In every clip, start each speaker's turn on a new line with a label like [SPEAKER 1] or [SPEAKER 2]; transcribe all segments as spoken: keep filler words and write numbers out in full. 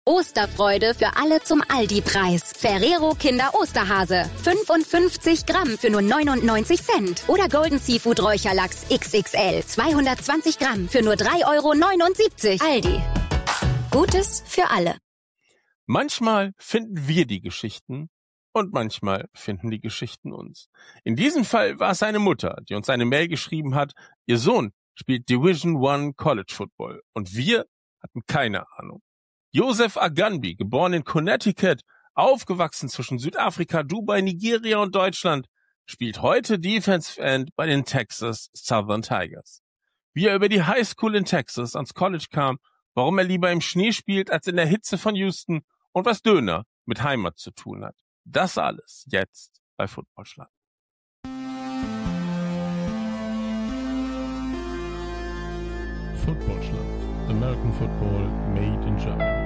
[SPEAKER 1] Osterfreude für alle zum Aldi-Preis. Ferrero Kinder Osterhase. fünfundfünfzig Gramm für nur neunundneunzig Cent. Oder Golden Seafood Räucherlachs X X L. zweihundertzwanzig Gramm für nur drei Euro neunundsiebzig. Aldi. Gutes für alle.
[SPEAKER 2] Manchmal finden wir die Geschichten und manchmal finden die Geschichten uns. In diesem Fall war es seine Mutter, die uns eine Mail geschrieben hat, ihr Sohn spielt Division One College Football und wir hatten keine Ahnung. Joseph Aganbi, geboren in Connecticut, aufgewachsen zwischen Südafrika, Dubai, Nigeria und Deutschland, spielt heute Defensive End bei den Texas Southern Tigers. Wie er über die High School in Texas ans College kam, warum er lieber im Schnee spielt als in der Hitze von Houston und was Döner mit Heimat zu tun hat. Das alles jetzt bei Footballschlag.
[SPEAKER 3] Footballschlag. American Football made in Germany.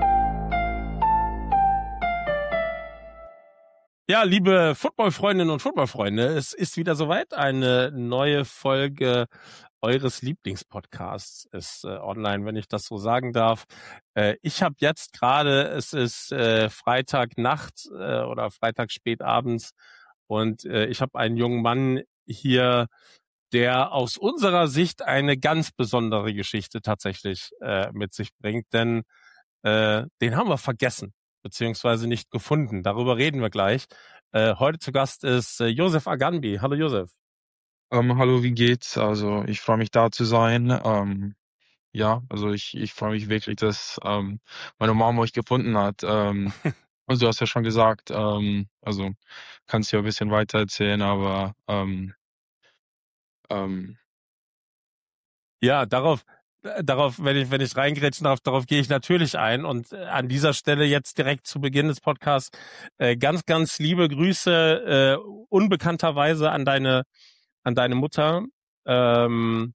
[SPEAKER 2] Ja, liebe Footballfreundinnen und Footballfreunde, es ist wieder soweit. Eine neue Folge eures Lieblingspodcasts ist äh, online, wenn ich das so sagen darf. Äh, ich habe jetzt gerade, es ist äh, Freitagnacht äh, oder Freitag spät abends und äh, ich habe einen jungen Mann hier, der aus unserer Sicht eine ganz besondere Geschichte tatsächlich äh, mit sich bringt, denn äh, den haben wir vergessen, beziehungsweise nicht gefunden. Darüber reden wir gleich. Äh, heute zu Gast ist äh, Joseph Aganbi. Hallo Joseph.
[SPEAKER 4] Ähm, hallo, wie geht's? Also ich freue mich da zu sein. Ähm, ja, also ich, ich freue mich wirklich, dass ähm, meine Mama euch gefunden hat. Ähm, und du hast ja schon gesagt, ähm, also kannst ja ein bisschen weiter erzählen, aber ähm, ähm,
[SPEAKER 2] Ja, darauf, äh, darauf, wenn ich, wenn ich reingrätschen darf, darauf gehe ich natürlich ein. Und äh, an dieser Stelle jetzt direkt zu Beginn des Podcasts äh, ganz, ganz liebe Grüße, äh, unbekannterweise an deine, an deine Mutter. Ähm,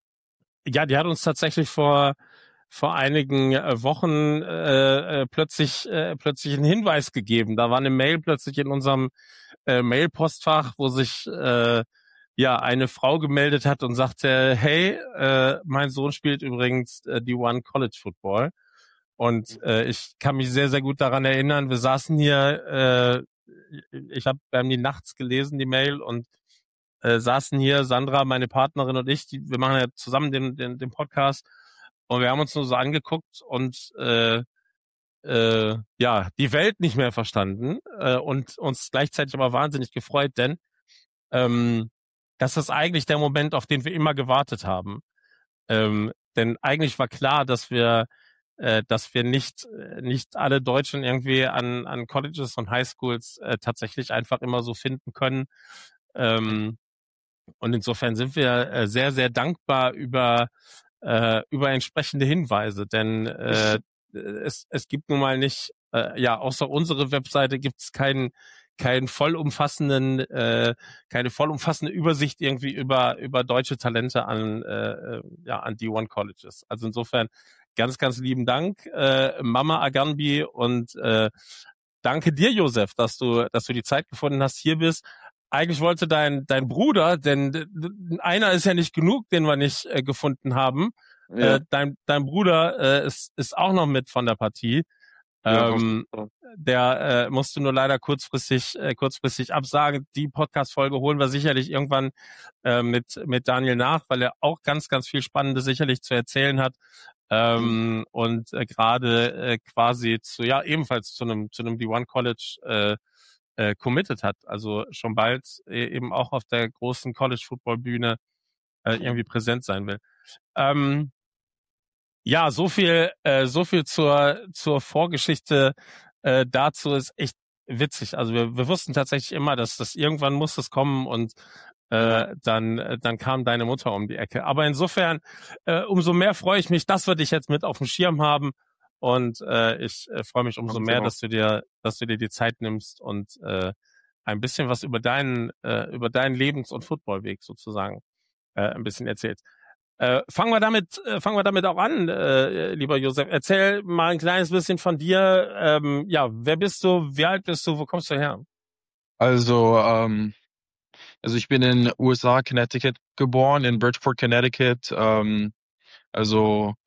[SPEAKER 2] ja, die hat uns tatsächlich vor vor einigen äh, Wochen äh, äh, plötzlich äh, plötzlich einen Hinweis gegeben. Da war eine Mail plötzlich in unserem äh, Mailpostfach, wo sich äh, ja eine Frau gemeldet hat und sagte, hey, äh, mein Sohn spielt übrigens äh, die One College Football. Und äh, ich kann mich sehr, sehr gut daran erinnern, wir saßen hier, äh, ich habe wir haben die nachts gelesen, die Mail, und äh, saßen hier, Sandra, meine Partnerin und ich, die, wir machen ja zusammen den, den, den Podcast, und wir haben uns nur so angeguckt und äh, äh, ja, die Welt nicht mehr verstanden äh, und uns gleichzeitig aber wahnsinnig gefreut, denn ähm, das ist eigentlich der Moment, auf den wir immer gewartet haben. Ähm, denn eigentlich war klar, dass wir äh, dass wir nicht äh, nicht alle Deutschen irgendwie an an Colleges und Highschools äh, tatsächlich einfach immer so finden können. Ähm, und insofern sind wir äh, sehr, sehr dankbar über äh, über entsprechende Hinweise, denn äh, es es gibt nun mal nicht, äh, ja, außer unsere Webseite gibt es keinen keinen vollumfassenden äh, keine vollumfassende Übersicht irgendwie über über deutsche Talente an äh, ja an D eins Colleges. Also insofern ganz, ganz lieben Dank, äh, Mama Aganbi, und äh, danke dir, Joseph, dass du dass du die Zeit gefunden hast, hier bist. Eigentlich wollte dein dein Bruder, denn einer ist ja nicht genug, den wir nicht äh, gefunden haben.
[SPEAKER 4] ja.
[SPEAKER 2] Äh, dein dein Bruder äh, ist ist auch noch mit von der Partie.
[SPEAKER 4] Ja,
[SPEAKER 2] Ähm, der äh, musste nur leider kurzfristig äh, kurzfristig absagen. Die Podcast-Folge holen wir sicherlich irgendwann äh, mit mit Daniel nach, weil er auch ganz, ganz viel Spannendes sicherlich zu erzählen hat. Ähm, mhm. Und äh, gerade äh, quasi zu, ja, ebenfalls zu einem zu einem D eins College äh, äh, committed hat. Also schon bald äh, eben auch auf der großen College-Football-Bühne äh, irgendwie präsent sein will. Ähm, ja, so viel äh, so viel zur zur Vorgeschichte äh, dazu. Ist echt witzig. Also wir, wir wussten tatsächlich immer, dass das irgendwann muss es kommen, und äh, dann äh, dann kam deine Mutter um die Ecke. Aber insofern äh, umso mehr freue ich mich, dass wir dich jetzt mit auf dem Schirm haben, und äh, ich äh, freue mich umso mehr, dass du dir dass du dir die Zeit nimmst und äh, ein bisschen was über deinen äh, über deinen Lebens- und Footballweg sozusagen äh, ein bisschen erzählst. Äh, fangen wir damit, äh, fangen wir damit auch an, äh, lieber Joseph. Erzähl mal ein kleines bisschen von dir. Ähm, ja, wer bist du? Wie alt bist du? Wo kommst du her?
[SPEAKER 4] Also, ähm, also ich bin in U S A, Connecticut geboren, in Bridgeport, Connecticut. Ähm, also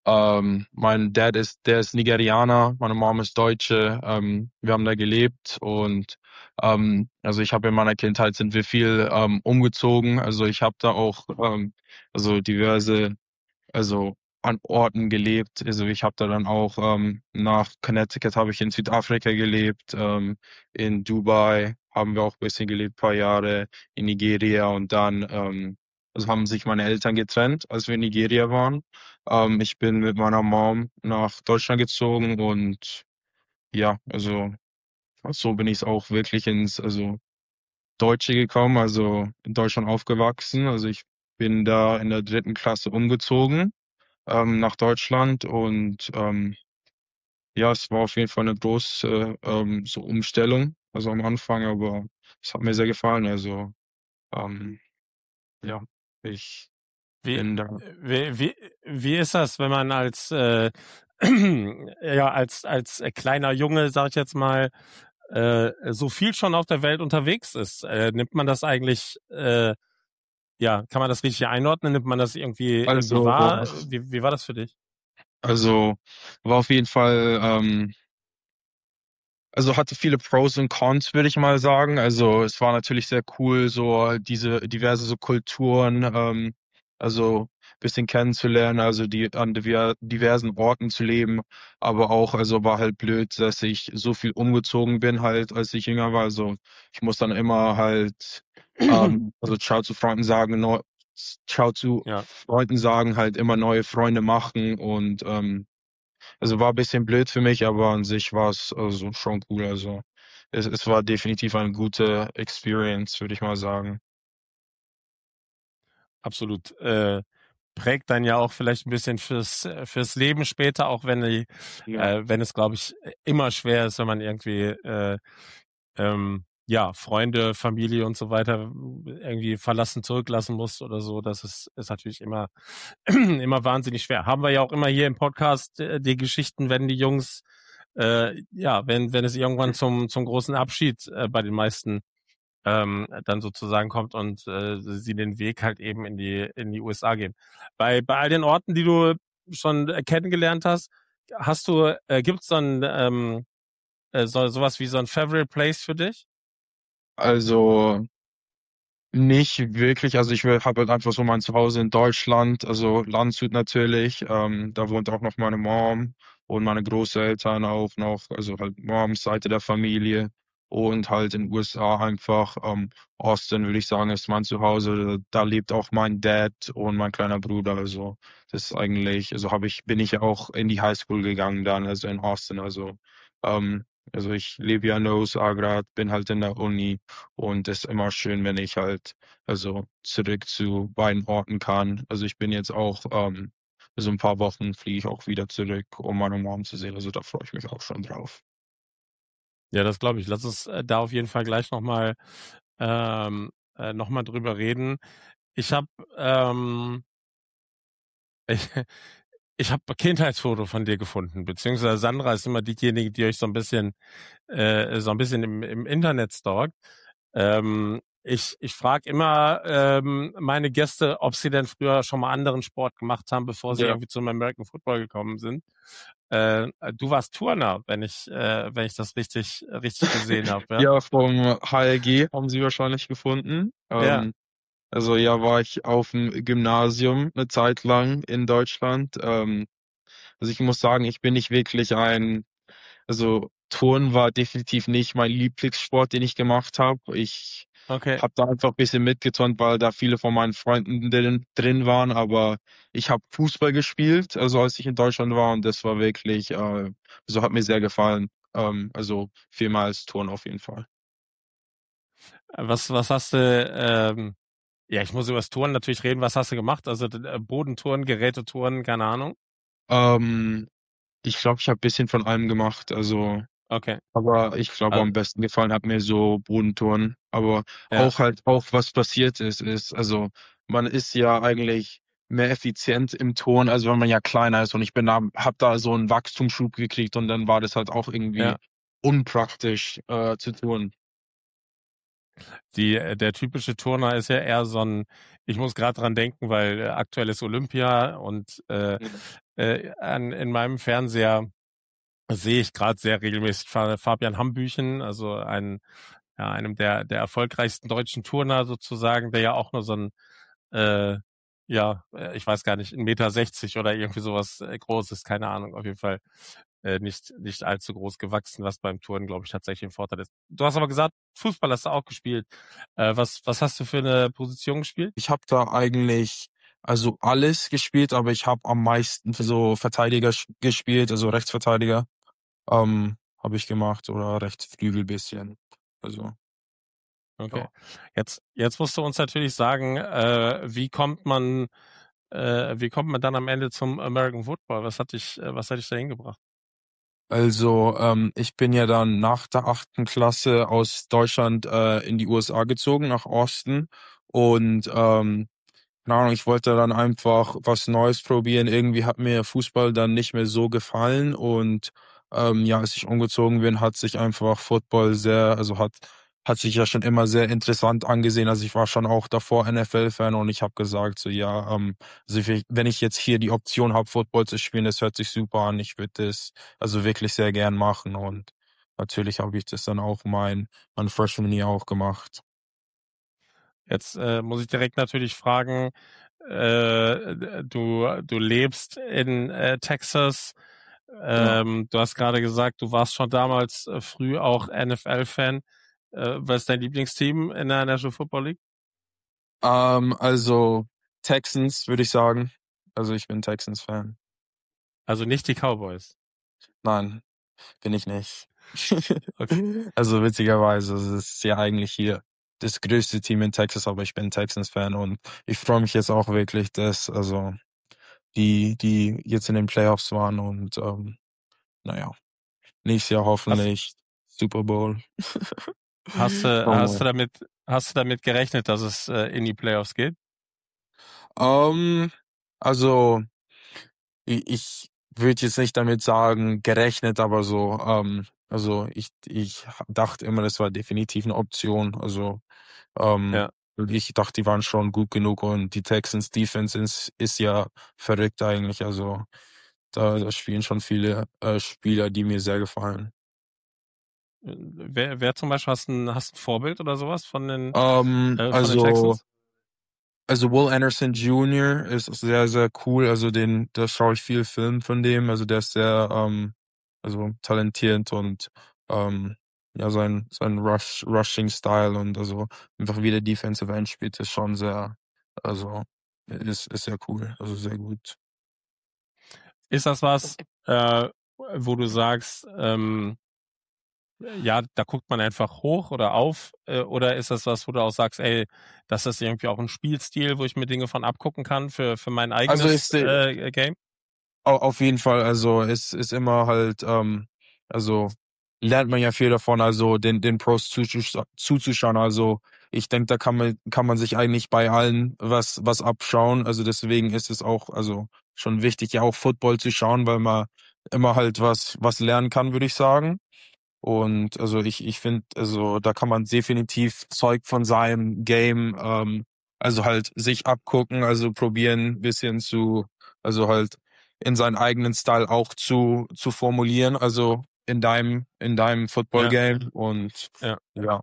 [SPEAKER 4] Ähm, mein Dad ist, der ist Nigerianer, meine Mom ist Deutsche. Ähm, wir haben da gelebt und ähm, also ich habe in meiner Kindheit sind wir viel ähm, umgezogen. Also ich habe da auch ähm, also diverse also an Orten gelebt. Also ich habe da dann auch ähm, nach Connecticut habe ich in Südafrika gelebt, ähm, in Dubai haben wir auch ein bisschen gelebt, paar Jahre, in Nigeria und dann ähm, also haben sich meine Eltern getrennt, als wir in Nigeria waren. Ähm, ich bin mit meiner Mom nach Deutschland gezogen und ja, also so bin ich auch wirklich ins also Deutsche gekommen, also in Deutschland aufgewachsen. Also ich bin da in der dritten Klasse umgezogen ähm, nach Deutschland und ähm, ja, es war auf jeden Fall eine große ähm, so Umstellung, also am Anfang, aber es hat mir sehr gefallen. Also ähm, ja, ich
[SPEAKER 2] Wie,
[SPEAKER 4] bin da.
[SPEAKER 2] wie, wie, wie ist das, wenn man als, äh, ja, als, als äh, kleiner Junge, sag ich jetzt mal, äh, so viel schon auf der Welt unterwegs ist? Äh, nimmt man das eigentlich, äh, ja, kann man das richtig einordnen? Nimmt man das irgendwie, irgendwie
[SPEAKER 4] Also,
[SPEAKER 2] wahr? Wie, wie war das für dich?
[SPEAKER 4] also war auf jeden Fall ähm, also hatte viele Pros und Cons, würde ich mal sagen. Also es war natürlich sehr cool, so diese diverse so Kulturen, ähm, also bisschen kennenzulernen, also die an diver diversen Orten zu leben, aber auch, also war halt blöd, dass ich so viel umgezogen bin halt, als ich jünger war. Also ich muss dann immer halt, ähm, also Ciao zu Freunden sagen, neu, Ciao zu
[SPEAKER 2] Ja,
[SPEAKER 4] Freunden sagen, halt immer neue Freunde machen und ähm, also war ein bisschen blöd für mich, aber an sich war es also schon cool. Also es, es war definitiv eine gute Experience, würde ich mal sagen.
[SPEAKER 2] absolut. Äh, prägt dann ja auch vielleicht ein bisschen fürs fürs Leben später, auch wenn die,
[SPEAKER 4] Ja.
[SPEAKER 2] äh, wenn es, glaube ich, immer schwer ist, wenn man irgendwie äh, ähm, ja, Freunde, Familie und so weiter irgendwie verlassen, zurücklassen muss oder so. Das ist, ist natürlich immer, immer wahnsinnig schwer. Haben wir ja auch immer hier im Podcast äh, die Geschichten, wenn die Jungs, äh, ja, wenn, wenn es irgendwann zum, zum großen Abschied äh, bei den meisten ähm, dann sozusagen kommt und äh, sie den Weg halt eben in die, in die U S A gehen. Bei, bei all den Orten, die du schon äh, kennengelernt hast, hast du, äh, gibt's so ein, ähm, äh, so, sowas wie so ein Favorite Place für dich?
[SPEAKER 4] Also nicht wirklich. Also ich habe halt einfach so mein Zuhause in Deutschland, also Landshut natürlich. Ähm, da wohnt auch noch meine Mom und meine Großeltern auch noch, also halt Moms Seite der Familie und halt in den U S A einfach. Ähm, Austin würde ich sagen, ist mein Zuhause. Da lebt auch mein Dad und mein kleiner Bruder. Also das ist eigentlich, also habe ich, bin ich ja auch in die Highschool gegangen dann, also in Austin. Also ähm, also ich lebe ja in der U S A gerade, bin halt in der Uni. Und es ist immer schön, wenn ich halt also zurück zu beiden Orten kann. Also ich bin jetzt auch, ähm, so ein paar Wochen fliege ich auch wieder zurück, um meine Mom zu sehen. Also da freue ich mich auch schon drauf.
[SPEAKER 2] Ja, das glaube ich. Lass uns äh, da auf jeden Fall gleich nochmal ähm, äh, noch mal drüber reden. Ich habe ähm, ich, ich habe ein Kindheitsfoto von dir gefunden, beziehungsweise Sandra ist immer diejenige, die euch so ein bisschen äh, so ein bisschen im, im Internet stalkt. Ähm, ich ich frage immer ähm, meine Gäste, ob sie denn früher schon mal anderen Sport gemacht haben, bevor sie
[SPEAKER 4] Ja.
[SPEAKER 2] irgendwie zum American Football gekommen sind. Äh, du warst Turner, wenn ich äh, wenn ich das richtig richtig gesehen habe, ja?
[SPEAKER 4] Ja, vom H L G haben sie wahrscheinlich gefunden.
[SPEAKER 2] Ja,
[SPEAKER 4] Ähm, also ja, war ich auf dem Gymnasium eine Zeit lang in Deutschland. Ähm, also ich muss sagen, ich bin nicht wirklich ein Also Turnen war definitiv nicht mein Lieblingssport, den ich gemacht habe. Ich
[SPEAKER 2] okay.
[SPEAKER 4] habe da einfach ein bisschen mitgeturnt, weil da viele von meinen Freunden drin, drin waren. Aber ich habe Fußball gespielt, also als ich in Deutschland war und das war wirklich, äh, also hat mir sehr gefallen. Ähm, also viel mehr als Turnen auf jeden Fall.
[SPEAKER 2] Was was hast du ähm, ja, ich muss über das Touren natürlich reden. Was hast du gemacht? Also äh, Bodentouren, Gerätetouren, keine Ahnung.
[SPEAKER 4] Ähm, ich glaube, ich habe ein bisschen von allem gemacht. Also
[SPEAKER 2] Okay.
[SPEAKER 4] Aber ich glaube,
[SPEAKER 2] Also,
[SPEAKER 4] am besten gefallen hat mir so Bodentouren. Aber
[SPEAKER 2] ja,
[SPEAKER 4] auch halt, auch was passiert ist, ist, also man ist ja eigentlich mehr effizient im Ton, als wenn man ja kleiner ist. Und ich bin da, hab da so einen Wachstumsschub gekriegt und dann war das halt auch irgendwie
[SPEAKER 2] ja.
[SPEAKER 4] unpraktisch äh, zu tun.
[SPEAKER 2] Die, äh, der typische Turner ist ja eher so ein, ich muss gerade dran denken, weil äh, aktuell ist Olympia und äh,
[SPEAKER 4] Ja.
[SPEAKER 2] äh, an, in meinem Fernseher sehe ich gerade sehr regelmäßig Fa- Fabian Hambüchen, also ein, ja, einem der, der erfolgreichsten deutschen Turner sozusagen, der ja auch nur so ein, äh, ja, äh, ich weiß gar nicht, ein Meter sechzig oder irgendwie sowas äh, groß ist, keine Ahnung, auf jeden Fall äh, nicht, nicht allzu groß gewachsen, was beim Turnen, glaube ich, tatsächlich ein Vorteil ist. Du hast aber gesagt, Fußball hast du auch gespielt. Äh, was, was hast du für eine Position gespielt?
[SPEAKER 4] Ich habe da eigentlich also alles gespielt, aber ich habe am meisten für so Verteidiger sch- gespielt, also Rechtsverteidiger ähm, habe ich gemacht oder Rechtsflügel bisschen. Also
[SPEAKER 2] Okay.
[SPEAKER 4] ja.
[SPEAKER 2] Jetzt, jetzt musst du uns natürlich sagen, äh, wie kommt man, äh, wie kommt man dann am Ende zum American Football? Was hat dich, äh, was hat dich da hingebracht?
[SPEAKER 4] Also ähm, ich bin ja dann nach der achten Klasse aus Deutschland äh, in die U S A gezogen, nach Austin. Und ähm, keine Ahnung, ich wollte dann einfach was Neues probieren. Irgendwie hat mir Fußball dann nicht mehr so gefallen und ähm, ja, als ich umgezogen bin, hat sich einfach Football sehr, also hat hat sich ja schon immer sehr interessant angesehen. Also ich war schon auch davor N F L-Fan und ich habe gesagt so ja, ähm, also ich, wenn ich jetzt hier die Option habe, Football zu spielen, das hört sich super an. Ich würde das also wirklich sehr gern machen und natürlich habe ich das dann auch mein mein Freshman Year auch gemacht.
[SPEAKER 2] Jetzt äh, muss ich direkt natürlich fragen, äh, du, du lebst in äh, Texas.
[SPEAKER 4] Ja.
[SPEAKER 2] Ähm, du hast gerade gesagt, du warst schon damals äh, früh auch N F L-Fan. Äh, was ist dein Lieblingsteam in der National Football League?
[SPEAKER 4] Ähm, also Texans würde ich sagen. Also ich bin Texans-Fan.
[SPEAKER 2] Also nicht die Cowboys.
[SPEAKER 4] Nein, bin ich nicht.
[SPEAKER 2] Okay.
[SPEAKER 4] Also witzigerweise, es ist ja eigentlich hier das größte Team in Texas, aber ich bin Texans-Fan und ich freue mich jetzt auch wirklich, dass also die, die jetzt in den Playoffs waren und ähm, naja, nächstes Jahr
[SPEAKER 2] Hast,
[SPEAKER 4] hoffentlich Super Bowl.
[SPEAKER 2] hast, du,
[SPEAKER 4] Schauen
[SPEAKER 2] hast
[SPEAKER 4] wir
[SPEAKER 2] du damit, hast du damit gerechnet, dass es äh, in die Playoffs geht?
[SPEAKER 4] mal. Ähm, also i- ich würde jetzt nicht damit sagen, gerechnet, aber so, ähm, also ich, ich dachte immer, das war definitiv eine Option. Also ähm,
[SPEAKER 2] Ja.
[SPEAKER 4] ich dachte, die waren schon gut genug und die Texans Defense ist, ist ja verrückt eigentlich. Also da, da spielen schon viele äh, Spieler, die mir sehr gefallen.
[SPEAKER 2] Äh, Wer, wer zum Beispiel hast ein, hast ein Vorbild oder sowas von den,
[SPEAKER 4] Ähm,
[SPEAKER 2] äh, von den
[SPEAKER 4] also
[SPEAKER 2] Texans?
[SPEAKER 4] Also Will Anderson Junior ist sehr, sehr cool. Also den, da schaue ich viel Film von dem. Also der ist sehr, ähm, also talentiert und ähm, ja, sein, sein Rush, Rushing Style und also einfach wie der Defensive End spielt, ist schon sehr, also ist, ist sehr cool. Also sehr gut.
[SPEAKER 2] Ist das was, äh, wo du sagst, ähm, ja, da guckt man einfach hoch oder auf, äh, oder ist das was, wo du auch sagst, ey, das ist irgendwie auch ein Spielstil, wo ich mir Dinge von abgucken kann für, für mein
[SPEAKER 4] Also
[SPEAKER 2] eigenes
[SPEAKER 4] ist, äh,
[SPEAKER 2] äh, Game?
[SPEAKER 4] Au- Auf jeden Fall, also es ist immer halt, ähm, also lernt man ja viel davon, also den, den Pros zuzusch- zuzuschauen. Also ich denke, da kann man, kann man sich eigentlich bei allen was, was abschauen. Also deswegen ist es auch, also schon wichtig, ja auch Football zu schauen, weil man immer halt was, was lernen kann, würde ich sagen. Und also ich, ich finde, also da kann man definitiv Zeug von seinem Game, ähm, also halt sich abgucken, also probieren ein bisschen zu, also halt in seinen eigenen Style auch zu, zu formulieren, also in deinem, in deinem Football
[SPEAKER 2] Ja,
[SPEAKER 4] Game und
[SPEAKER 2] ja.
[SPEAKER 4] ja,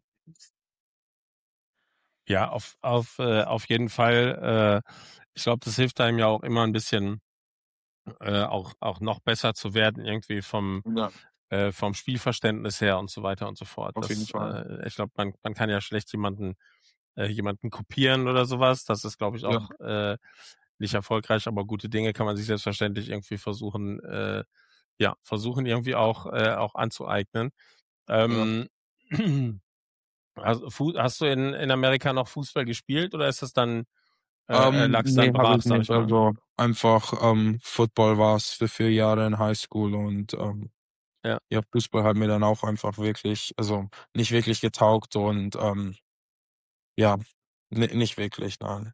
[SPEAKER 2] Ja, auf, auf, äh, auf jeden Fall. Äh, ich glaube, das hilft einem ja auch immer ein bisschen, äh, auch, auch noch besser zu werden, irgendwie vom,
[SPEAKER 4] ja,
[SPEAKER 2] äh, vom Spielverständnis her und so weiter und so fort.
[SPEAKER 4] auf jeden
[SPEAKER 2] Das,
[SPEAKER 4] Fall.
[SPEAKER 2] äh, ich glaube, man, man kann ja schlecht jemanden, äh, jemanden kopieren oder sowas. Das ist, glaube ich,
[SPEAKER 4] Ja,
[SPEAKER 2] auch äh, nicht erfolgreich, aber gute Dinge kann man sich selbstverständlich irgendwie versuchen, äh, ja, versuchen irgendwie auch, äh, auch anzueignen.
[SPEAKER 4] ja.
[SPEAKER 2] Ähm, also, Fu- hast du in, in Amerika noch Fußball gespielt oder ist das dann, äh, äh,
[SPEAKER 4] Ähm,
[SPEAKER 2] lag's dann
[SPEAKER 4] nee, habe
[SPEAKER 2] brach,
[SPEAKER 4] ich
[SPEAKER 2] sag
[SPEAKER 4] nicht.
[SPEAKER 2] ich mal?
[SPEAKER 4] Also einfach ähm, Football war es für vier Jahre in High School und ähm,
[SPEAKER 2] Ja.
[SPEAKER 4] ja, Fußball hat mir dann auch einfach wirklich, also nicht wirklich getaugt und ähm, ja, ni nicht wirklich, nein.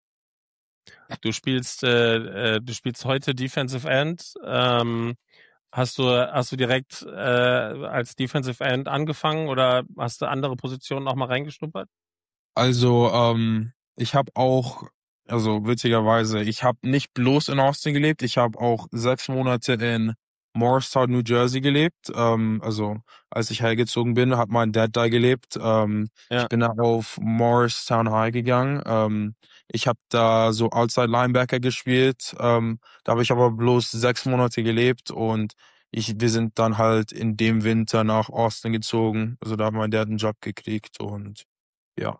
[SPEAKER 2] Du spielst, äh, äh, du spielst heute Defensive End. Ähm, Hast du, hast du direkt äh, als Defensive End angefangen oder hast du andere Positionen auch mal reingeschnuppert?
[SPEAKER 4] Also, ähm, ich habe auch, also witzigerweise, ich habe nicht bloß in Austin gelebt, ich habe auch sechs Monate in Morristown, New Jersey gelebt. Ähm, also als ich hergezogen bin, hat mein Dad da gelebt. Ähm,
[SPEAKER 2] Ja.
[SPEAKER 4] ich bin da auf Morristown High gegangen. Ähm, ich habe da so Outside Linebacker gespielt. Ähm, da habe ich aber bloß sechs Monate gelebt und ich, wir sind dann halt in dem Winter nach Austin gezogen. Also da hat mein Dad einen Job gekriegt und ja.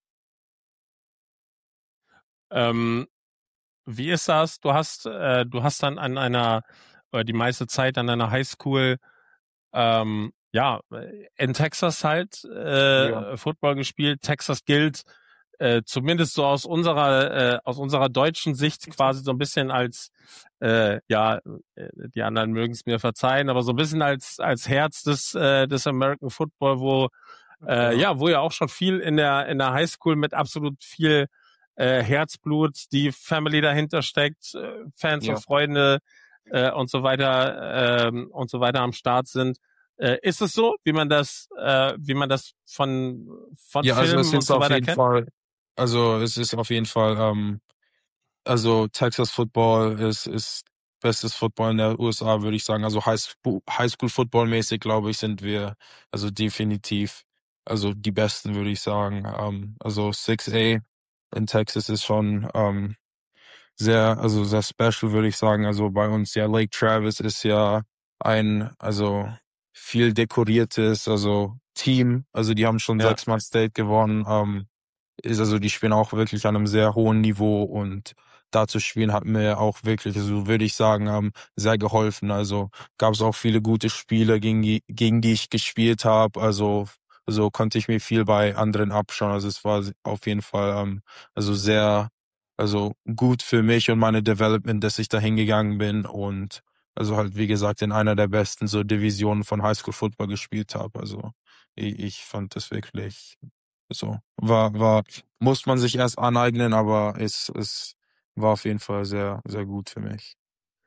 [SPEAKER 2] Ähm, wie ist das? Du hast, äh, du hast dann an einer, oder die meiste Zeit an einer Highschool, ähm, ja, in Texas halt
[SPEAKER 4] Ja.
[SPEAKER 2] äh, Football gespielt. Texas gilt äh, zumindest so aus unserer, äh, aus unserer deutschen Sicht quasi so ein bisschen als, äh, ja, äh, die anderen mögen es mir verzeihen, aber so ein bisschen als als Herz des äh, des American Football, wo äh,
[SPEAKER 4] Ja.
[SPEAKER 2] ja, wo ja auch schon viel in der in der Highschool mit absolut viel äh, Herzblut, die Family dahinter steckt, äh, Fans und
[SPEAKER 4] Ja.
[SPEAKER 2] Freunde äh, und so weiter ähm, und so weiter am Start sind. Äh, ist es so, wie man das, äh, wie man das von von
[SPEAKER 4] Ja, also es
[SPEAKER 2] Filmen und
[SPEAKER 4] ist
[SPEAKER 2] so
[SPEAKER 4] auf
[SPEAKER 2] weiter
[SPEAKER 4] jeden
[SPEAKER 2] kennt?
[SPEAKER 4] Fall, also es ist auf jeden Fall, ähm, also Texas Football ist, ist bestes Football in der U S A, würde ich sagen. Also Highschool, Highschool Football mäßig, glaube ich, sind wir also definitiv, also die Besten, würde ich sagen. Ähm, also sechs A in Texas ist schon ähm, sehr, also sehr special, würde ich sagen. Also bei uns, ja, Lake Travis ist ja ein, also viel dekoriertes, also Team. Also die haben schon
[SPEAKER 2] Ja,
[SPEAKER 4] sechsmal State gewonnen. Ähm, ist also die spielen auch wirklich an einem sehr hohen Niveau und da zu spielen hat mir auch wirklich, also würde ich sagen, ähm, sehr geholfen. Also gab es auch viele gute Spiele, gegen die, gegen die ich gespielt habe. Also so konnte ich mir viel bei anderen abschauen. Also es war auf jeden Fall ähm, also sehr, also gut für mich und meine Development, dass ich da hingegangen bin und also halt wie gesagt in einer der besten so Divisionen von Highschool Football gespielt habe. Also ich, ich fand das wirklich so war war muss man sich erst aneignen, aber es es war auf jeden Fall sehr sehr gut für mich.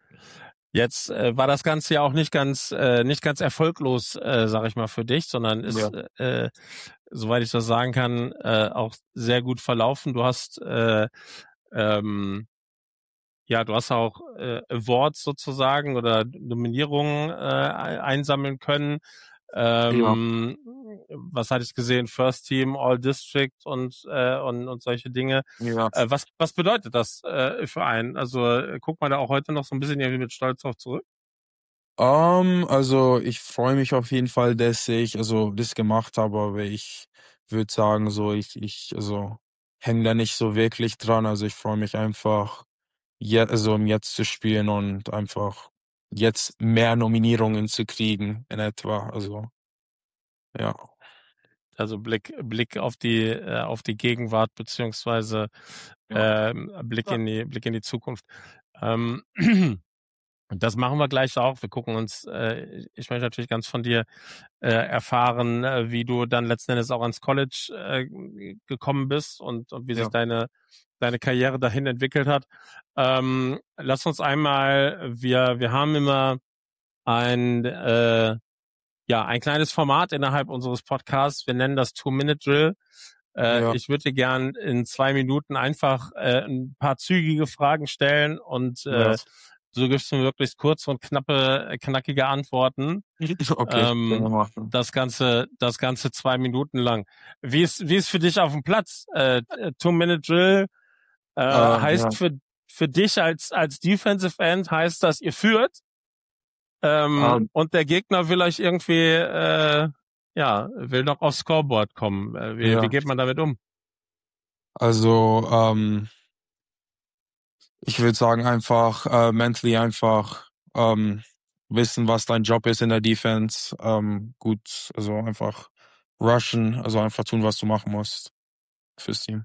[SPEAKER 2] jetzt äh, war das Ganze ja auch nicht ganz äh, nicht ganz erfolglos, äh, sag ich mal, für dich, sondern ist,
[SPEAKER 4] Ja,
[SPEAKER 2] äh, soweit ich das sagen kann, äh, auch sehr gut verlaufen. Du hast äh, ähm, ja, du hast auch äh, Awards sozusagen oder Nominierungen äh, einsammeln können.
[SPEAKER 4] ja,
[SPEAKER 2] Ähm, was hatte ich gesehen? First Team, All District und äh, und und solche Dinge.
[SPEAKER 4] ja.
[SPEAKER 2] Äh, was was bedeutet das äh, für einen? Also äh, guckt man da auch heute noch so ein bisschen irgendwie mit Stolz drauf zurück?
[SPEAKER 4] Ähm, also ich freue mich auf jeden Fall, dass ich also das gemacht habe, aber ich würde sagen, so ich ich also hänge da nicht so wirklich dran. Also ich freue mich einfach, je, also um jetzt zu spielen und einfach jetzt mehr Nominierungen zu kriegen in etwa. Also ja,
[SPEAKER 2] Also Blick Blick auf die äh, auf die Gegenwart beziehungsweise
[SPEAKER 4] ja,
[SPEAKER 2] ähm, Blick in die Blick in die Zukunft. Ähm, Das machen wir gleich auch. Wir gucken uns, äh, ich möchte natürlich ganz von dir äh, erfahren, äh, wie du dann letzten Endes auch ans College äh, gekommen bist und, und wie sich
[SPEAKER 4] ja,
[SPEAKER 2] deine deine Karriere dahin entwickelt hat. Ähm, lass uns einmal, wir wir haben immer ein äh, ja ein kleines Format innerhalb unseres Podcasts. Wir nennen das Two-Minute-Drill. Äh,
[SPEAKER 4] ja,
[SPEAKER 2] ich würde dir gern in zwei Minuten einfach äh, ein paar zügige Fragen stellen und
[SPEAKER 4] ja.
[SPEAKER 2] äh, du gibst mir möglichst kurze und knappe, äh, knackige Antworten.
[SPEAKER 4] Okay, können wir
[SPEAKER 2] Ähm,
[SPEAKER 4] machen.
[SPEAKER 2] das Ganze, das Ganze zwei Minuten lang. Wie ist, wie ist für dich auf dem Platz? Äh, Two-Minute-Drill äh,
[SPEAKER 4] Ähm,
[SPEAKER 2] heißt
[SPEAKER 4] ja.
[SPEAKER 2] für für dich als als Defensive End heißt das, ihr führt ähm,
[SPEAKER 4] Ähm,
[SPEAKER 2] und der Gegner will euch irgendwie äh, ja will noch aufs Scoreboard kommen. Äh, wie, wie
[SPEAKER 4] ja.
[SPEAKER 2] geht man damit um?
[SPEAKER 4] Also, ähm, ich würde sagen einfach äh, mentally einfach ähm, wissen, was dein Job ist in der Defense. Ähm, gut, also einfach rushen, also einfach tun, was du machen musst fürs Team.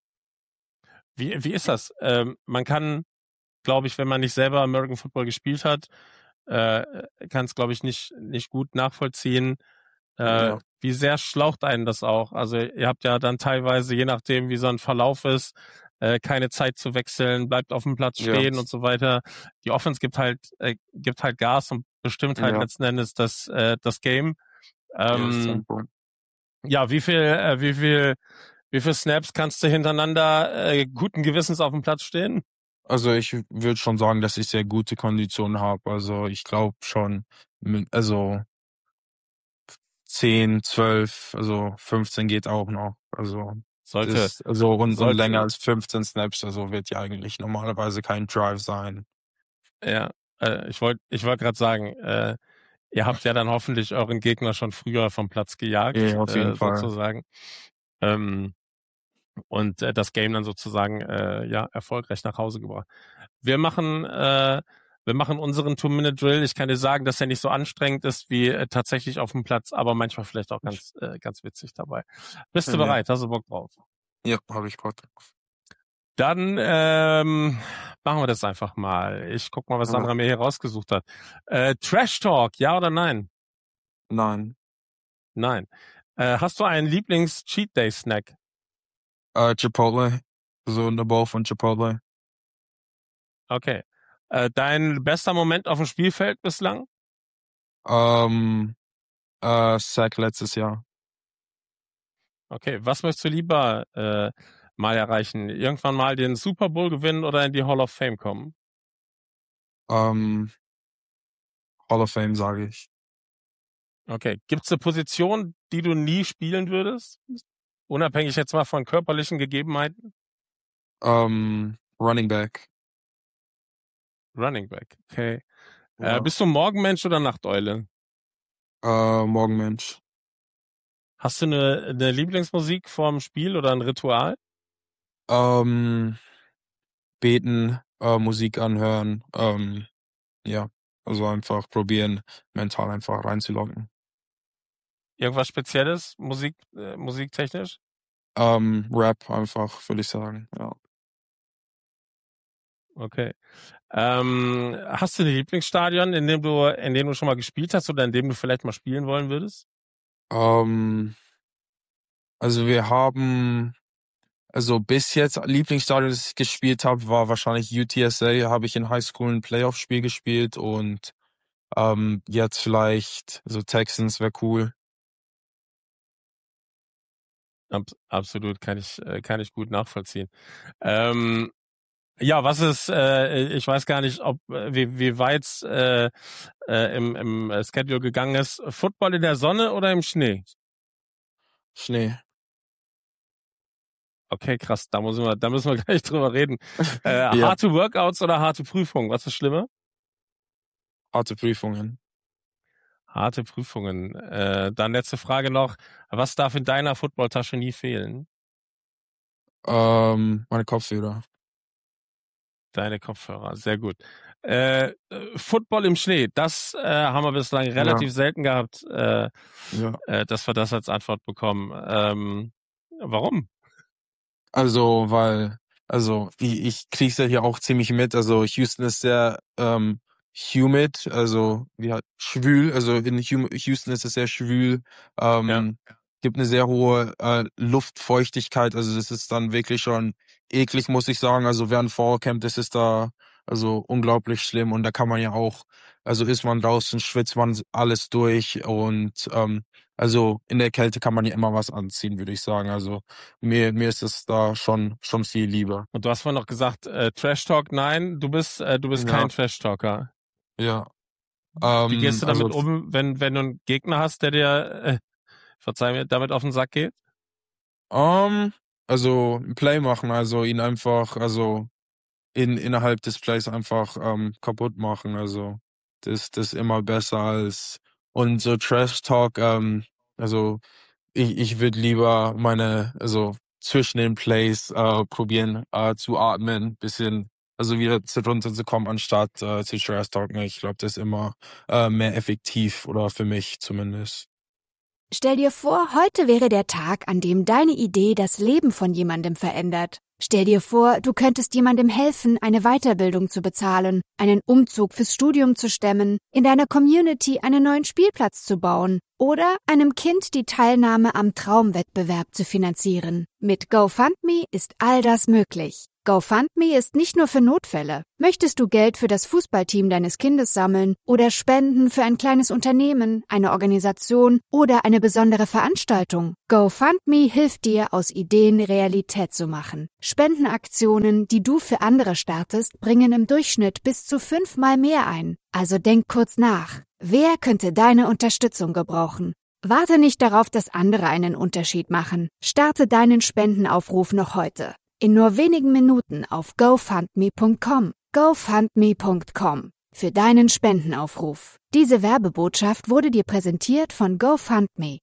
[SPEAKER 2] Wie wie ist das? Ähm, man kann, glaube ich, wenn man nicht selber American Football gespielt hat, äh, kann es, glaube ich, nicht nicht gut nachvollziehen. Äh,
[SPEAKER 4] Ja,
[SPEAKER 2] wie sehr schlaucht einen das auch? Also ihr habt ja dann teilweise, je nachdem, wie so ein Verlauf ist, äh, keine Zeit zu wechseln, bleibt auf dem Platz stehen
[SPEAKER 4] Ja.
[SPEAKER 2] und so weiter. Die Offense gibt halt äh, gibt halt Gas und bestimmt halt
[SPEAKER 4] Ja.
[SPEAKER 2] letzten Endes das äh, das Game.
[SPEAKER 4] Ja, das ist
[SPEAKER 2] Ähm,
[SPEAKER 4] ein Punkt.
[SPEAKER 2] ja, wie viel äh, wie viel wie viel Snaps kannst du hintereinander äh, guten Gewissens auf dem Platz stehen?
[SPEAKER 4] Also ich würde schon sagen, dass ich sehr gute Konditionen habe. Also ich glaube schon, mit, also zehn, zwölf, also fünfzehn geht auch noch. Also
[SPEAKER 2] Sollte
[SPEAKER 4] das, also und, und
[SPEAKER 2] sollte
[SPEAKER 4] länger als fünfzehn Snaps, also wird ja eigentlich normalerweise kein Drive sein.
[SPEAKER 2] ja, äh, ich wollte ich wollte gerade sagen, äh, ihr habt ja dann hoffentlich euren Gegner schon früher vom Platz gejagt,
[SPEAKER 4] Ja, auf jeden
[SPEAKER 2] äh,
[SPEAKER 4] Fall.
[SPEAKER 2] sozusagen. Ähm, und äh, das Game dann sozusagen äh, ja erfolgreich nach Hause gebracht. Wir machen äh, wir machen unseren Two-Minute-Drill. Ich kann dir sagen, dass er nicht so anstrengend ist wie äh, tatsächlich auf dem Platz, aber manchmal vielleicht auch ganz äh, ganz witzig dabei. Bist du
[SPEAKER 4] Ja.
[SPEAKER 2] bereit? Hast du Bock drauf?
[SPEAKER 4] Ja, habe ich gerade.
[SPEAKER 2] Dann ähm, machen wir das einfach mal. Ich guck mal, was Sandra
[SPEAKER 4] Ja.
[SPEAKER 2] mir hier rausgesucht hat. Äh, Trash Talk, ja oder nein?
[SPEAKER 4] Nein.
[SPEAKER 2] Nein. Äh, hast du einen Lieblings-Cheat-Day-Snack?
[SPEAKER 4] Äh, Chipotle. So eine Bowl von Chipotle.
[SPEAKER 2] Okay. Äh, dein bester Moment auf dem Spielfeld bislang?
[SPEAKER 4] Ähm, äh, Sack letztes Jahr.
[SPEAKER 2] Okay. Was möchtest du lieber äh, mal erreichen? Irgendwann mal den Super Bowl gewinnen oder in die Hall of Fame kommen?
[SPEAKER 4] Ähm, Hall of Fame, sage ich.
[SPEAKER 2] Okay. Gibt es eine Position, die du nie spielen würdest? Unabhängig jetzt mal von körperlichen Gegebenheiten?
[SPEAKER 4] Ähm, Running Back.
[SPEAKER 2] Running Back. Okay.
[SPEAKER 4] Ja.
[SPEAKER 2] Äh, bist du Morgenmensch oder Nachteule?
[SPEAKER 4] Äh, Morgenmensch.
[SPEAKER 2] Hast du eine, eine Lieblingsmusik vorm Spiel oder ein Ritual?
[SPEAKER 4] Ähm, beten, äh, Musik anhören, ähm, ja, also einfach probieren, mental einfach reinzulocken.
[SPEAKER 2] Irgendwas Spezielles, Musik, äh, musiktechnisch?
[SPEAKER 4] Ähm, Rap einfach, würde ich sagen, ja.
[SPEAKER 2] Okay. Ähm, hast du ein Lieblingsstadion, in dem du, in dem du schon mal gespielt hast oder in dem du vielleicht mal spielen wollen würdest?
[SPEAKER 4] Ähm, also wir haben, also bis jetzt Lieblingsstadion, das ich gespielt habe, war wahrscheinlich U T S A, habe ich in Highschool ein Playoff-Spiel gespielt und ähm, jetzt vielleicht, so Texans wäre cool.
[SPEAKER 2] Ab, absolut, kann ich, äh, kann ich gut nachvollziehen. Ähm, ja, was ist, äh, ich weiß gar nicht, ob, äh, wie, wie weit äh, äh, im, im äh, Schedule gegangen ist. Football in der Sonne oder im Schnee?
[SPEAKER 4] Schnee.
[SPEAKER 2] Okay, krass, da müssen wir, da müssen wir gleich drüber reden. Äh,
[SPEAKER 4] Ja,
[SPEAKER 2] harte Workouts oder harte Prüfungen? Was ist schlimmer?
[SPEAKER 4] harte Prüfungen.
[SPEAKER 2] Harte Prüfungen. Äh, dann letzte Frage noch. Was darf in deiner Footballtasche nie fehlen?
[SPEAKER 4] Ähm, meine Kopfhörer.
[SPEAKER 2] Deine Kopfhörer. Sehr gut. Äh, äh, Football im Schnee. Das äh, haben wir bislang
[SPEAKER 4] Ja,
[SPEAKER 2] relativ selten gehabt, äh,
[SPEAKER 4] ja.
[SPEAKER 2] äh, dass wir das als Antwort bekommen. Ähm, warum?
[SPEAKER 4] Also, weil, also ich, ich krieg's ja hier auch ziemlich mit. Also Houston ist sehr ähm, humid, also wie halt schwül. Also in Hum- Houston ist es sehr schwül.
[SPEAKER 2] Ja.
[SPEAKER 4] Ähm, gibt eine sehr hohe äh, Luftfeuchtigkeit. Also das ist dann wirklich schon eklig, muss ich sagen. Also während Fallcamp, das ist da also unglaublich schlimm. Und da kann man ja auch, also ist man draußen, schwitzt man alles durch und ähm, also in der Kälte kann man ja immer was anziehen, würde ich sagen. Also mir, mir ist es da schon, schon viel lieber.
[SPEAKER 2] Und du hast vorhin noch gesagt, äh, Trash Talk, nein, du bist, äh, du bist
[SPEAKER 4] Ja,
[SPEAKER 2] kein Trash Talker.
[SPEAKER 4] ja.
[SPEAKER 2] Wie
[SPEAKER 4] Ähm,
[SPEAKER 2] gehst du
[SPEAKER 4] also,
[SPEAKER 2] damit um, wenn, wenn du einen Gegner hast, der dir, äh, verzeih mir, damit auf den Sack geht?
[SPEAKER 4] ähm, also ein Play machen, also ihn einfach, also in, innerhalb des Plays einfach ähm, kaputt machen. Also das, das ist immer besser als und so Trash Talk, ähm, also ich, ich würde lieber meine, also zwischen den Plays äh, probieren äh, zu atmen, bisschen, also wieder zu runterzukommen, anstatt äh, zu Trash Talken. Ich glaube, das ist immer äh, mehr effektiv oder für mich zumindest.
[SPEAKER 5] Stell dir vor, heute wäre der Tag, an dem deine Idee das Leben von jemandem verändert. Stell dir vor, du könntest jemandem helfen, eine Weiterbildung zu bezahlen, einen Umzug fürs Studium zu stemmen, in deiner Community einen neuen Spielplatz zu bauen oder einem Kind die Teilnahme am Traumwettbewerb zu finanzieren. Mit GoFundMe ist all das möglich. GoFundMe ist nicht nur für Notfälle. Möchtest du Geld für das Fußballteam deines Kindes sammeln oder Spenden für ein kleines Unternehmen, eine Organisation oder eine besondere Veranstaltung? GoFundMe hilft dir, aus Ideen Realität zu machen. Spendenaktionen, die du für andere startest, bringen im Durchschnitt bis zu fünfmal mehr ein. Also denk kurz nach. Wer könnte deine Unterstützung gebrauchen? Warte nicht darauf, dass andere einen Unterschied machen. Starte deinen Spendenaufruf noch heute. In nur wenigen Minuten auf GoFundMe Punkt com. GoFundMe Punkt com. Für deinen Spendenaufruf. Diese Werbebotschaft wurde dir präsentiert von GoFundMe.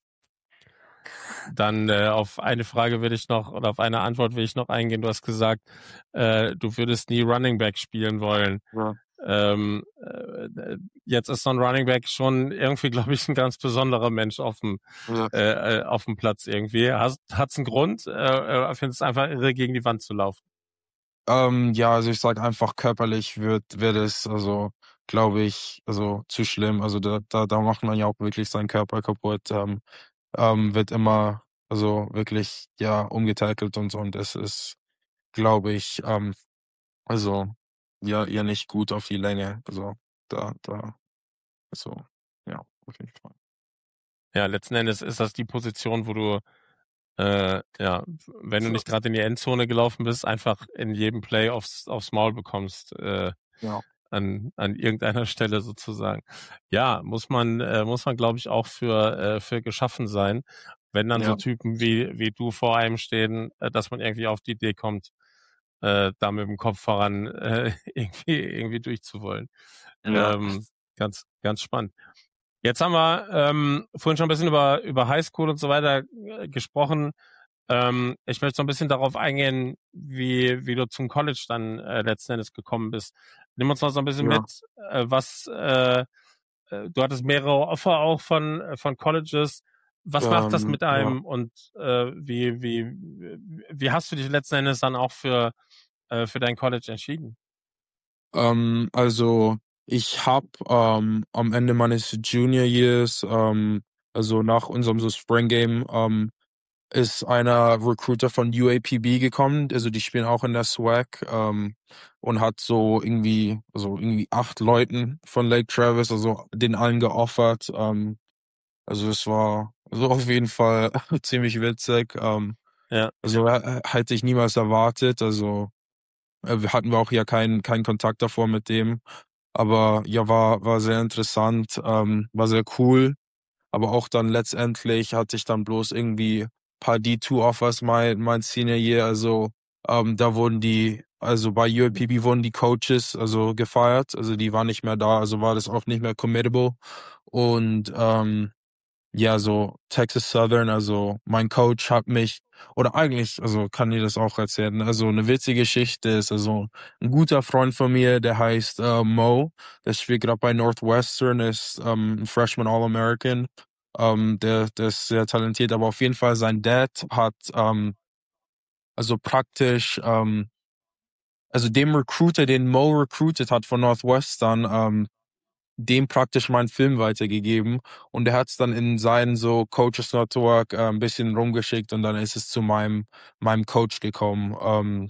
[SPEAKER 2] Dann äh, auf eine Frage will ich noch, oder auf eine Antwort will ich noch eingehen. Du hast gesagt, äh, du würdest nie Running Back spielen wollen.
[SPEAKER 4] Ja.
[SPEAKER 2] Ähm, äh, jetzt ist so ein Running Back schon irgendwie, glaube ich, ein ganz besonderer Mensch auf dem
[SPEAKER 4] Ja.
[SPEAKER 2] äh, auf dem Platz irgendwie. Hat es einen Grund? Äh, äh, findest es einfach irre, gegen die Wand zu laufen?
[SPEAKER 4] Ähm, ja, also ich sag einfach, körperlich wird, wird es, also glaube ich, also zu schlimm. Also da, da, da macht man ja auch wirklich seinen Körper kaputt. Ähm, ähm, wird immer, also wirklich, ja, umgetackelt und so. Und das ist, glaube ich, ähm, also ja, eher nicht gut auf die Länge. Also da, da, so, ja, auf jeden Fall.
[SPEAKER 2] Ja, letzten Endes ist das die Position, wo du, äh, ja, wenn du nicht gerade in die Endzone gelaufen bist, einfach in jedem Play aufs, aufs Maul bekommst, äh,
[SPEAKER 4] Ja.
[SPEAKER 2] an, an irgendeiner Stelle sozusagen. Ja, muss man, äh, muss man, glaube ich, auch für, äh, für geschaffen sein, wenn dann so
[SPEAKER 4] Ja.
[SPEAKER 2] Typen wie, wie du vor einem stehen, äh, dass man irgendwie auf die Idee kommt, äh, da mit dem Kopf voran äh, irgendwie, irgendwie durchzuwollen.
[SPEAKER 4] Ja.
[SPEAKER 2] Ähm, ganz, ganz spannend. Jetzt haben wir ähm, vorhin schon ein bisschen über, über Highschool und so weiter äh, gesprochen. Ähm, ich möchte so ein bisschen darauf eingehen, wie, wie du zum College dann äh, letzten Endes gekommen bist. Nimm uns mal so ein bisschen
[SPEAKER 4] Ja.
[SPEAKER 2] mit, äh, was äh, äh, du hattest mehrere Offer auch von, von Colleges. Was macht das
[SPEAKER 4] Ähm,
[SPEAKER 2] mit
[SPEAKER 4] ja.
[SPEAKER 2] einem und äh, wie, wie, wie hast du dich letzten Endes dann auch für, äh, für dein College entschieden?
[SPEAKER 4] Ähm, also ich habe ähm, am Ende meines Junior Years, ähm, also nach unserem so Spring Game, ähm, ist einer Recruiter von U A P B gekommen, also die spielen auch in der SWAC, ähm, und hat so irgendwie, also irgendwie acht Leuten von Lake Travis, also den allen geoffert. Ähm, also es war also auf jeden Fall ziemlich witzig. Ähm,
[SPEAKER 2] Ja.
[SPEAKER 4] also äh, hätte ich niemals erwartet. Also äh, wir hatten wir auch ja keinen keinen Kontakt davor mit dem. Aber ja, war war sehr interessant, ähm, war sehr cool. Aber auch dann letztendlich hatte ich dann bloß irgendwie paar D zwei Offers mein, mein Senior Year. Also ähm, da wurden die, also bei U A P B wurden die Coaches also gefeiert. Also die waren nicht mehr da, also war das auch nicht mehr committable. Und ähm, ja, so Texas Southern, also mein Coach hat mich, oder eigentlich, also kann ich das auch erzählen, also eine witzige Geschichte ist, also ein guter Freund von mir, der heißt äh, Mo, der spielt gerade bei Northwestern, ist ähm, ein Freshman All-American, ähm, der, der ist sehr talentiert, aber auf jeden Fall sein Dad hat ähm, also praktisch, ähm, also dem Recruiter, den Mo recruited hat von Northwestern, ähm, dem praktisch meinen Film weitergegeben und er hat es dann in seinen so Coaches Network äh, ein bisschen rumgeschickt und dann ist es zu meinem meinem Coach gekommen. Ähm,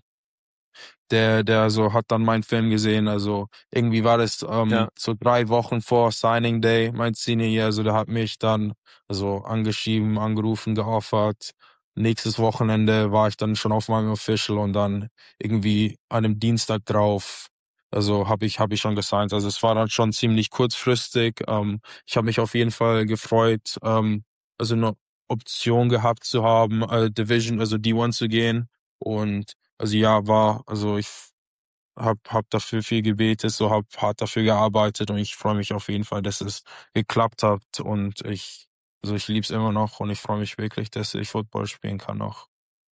[SPEAKER 4] der der so hat dann meinen Film gesehen, also irgendwie war das ähm,
[SPEAKER 2] Ja.
[SPEAKER 4] so drei Wochen vor Signing Day, mein Senior Year, also der hat mich dann also angeschrieben, angerufen, geoffert. Nächstes Wochenende war ich dann schon auf meinem Official und dann irgendwie an einem Dienstag drauf, also habe ich habe ich schon gesigned. Also es war dann schon ziemlich kurzfristig. Ähm, ich habe mich auf jeden Fall gefreut, ähm, also eine Option gehabt zu haben, äh, Division, also D eins zu gehen. Und also ja, war, also ich hab hab dafür viel gebetet, so hab hart dafür gearbeitet und ich freue mich auf jeden Fall, dass es geklappt hat und ich, also ich lieb's immer noch und ich freue mich wirklich, dass ich Football spielen kann noch.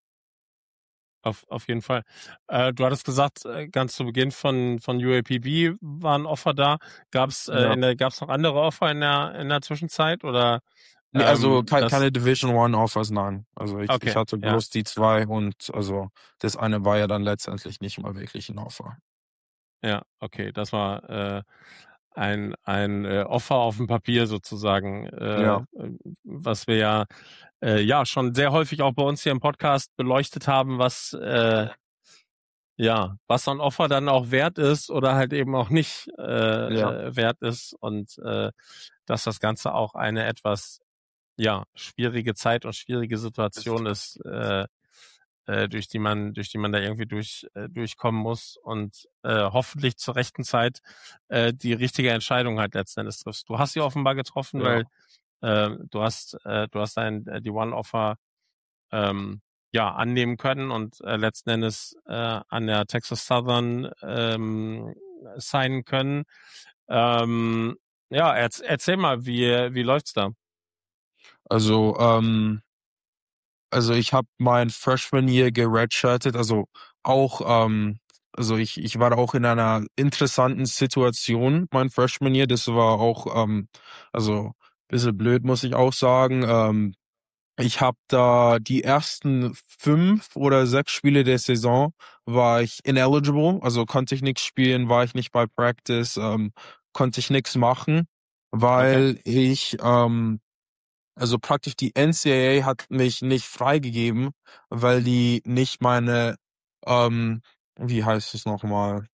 [SPEAKER 2] Auf, auf jeden Fall. Äh, du hattest gesagt, äh, ganz zu Beginn von, von U A P B war ein Offer da. Gab's, äh,
[SPEAKER 4] Ja.
[SPEAKER 2] in der, gab's noch andere Offer in der, in der Zwischenzeit oder
[SPEAKER 4] Nee, also
[SPEAKER 2] Ähm,
[SPEAKER 4] ke
[SPEAKER 2] das,
[SPEAKER 4] keine Division One Offers, nein. Also ich, ich
[SPEAKER 2] okay,
[SPEAKER 4] hatte
[SPEAKER 2] ja,
[SPEAKER 4] bloß die zwei und also das eine war ja dann letztendlich nicht mal wirklich ein Offer.
[SPEAKER 2] ja, okay, das war äh, ein ein äh, Offer auf dem Papier sozusagen, äh,
[SPEAKER 4] Ja,
[SPEAKER 2] was wir ja äh, ja schon sehr häufig auch bei uns hier im Podcast beleuchtet haben, was äh, ja, was so ein Offer dann auch wert ist oder halt eben auch nicht äh,
[SPEAKER 4] ja,
[SPEAKER 2] äh, wert ist und äh, dass das Ganze auch eine etwas ja schwierige Zeit und schwierige Situation ist, äh, äh, durch die man durch die man da irgendwie durch äh, durchkommen muss und äh, hoffentlich zur rechten Zeit äh, die richtige Entscheidung halt letzten Endes triffst. Du hast sie offenbar getroffen,
[SPEAKER 4] ja.
[SPEAKER 2] weil äh, du hast äh, du hast dein äh, die One Offer ähm, ja, annehmen können und äh, letzten Endes äh, an der Texas Southern ähm, signen können. Ähm, ja, erz, erzähl mal, wie wie läuft's da?
[SPEAKER 4] Also, ähm Also ich habe mein Freshman Year geredshirtet, also auch, ähm, also ich, ich war auch in einer interessanten Situation, mein Freshman Year. Das war auch, ähm, also bisschen blöd, muss ich auch sagen. Ähm, ich habe da die ersten fünf oder sechs Spiele der Saison war ich ineligible, also konnte ich nichts spielen, war ich nicht bei Practice, ähm, konnte ich nichts machen,
[SPEAKER 2] Okay,
[SPEAKER 4] weil ich ähm, also praktisch die N C A A hat mich nicht freigegeben, weil die nicht meine, ähm, wie heißt es noch mal?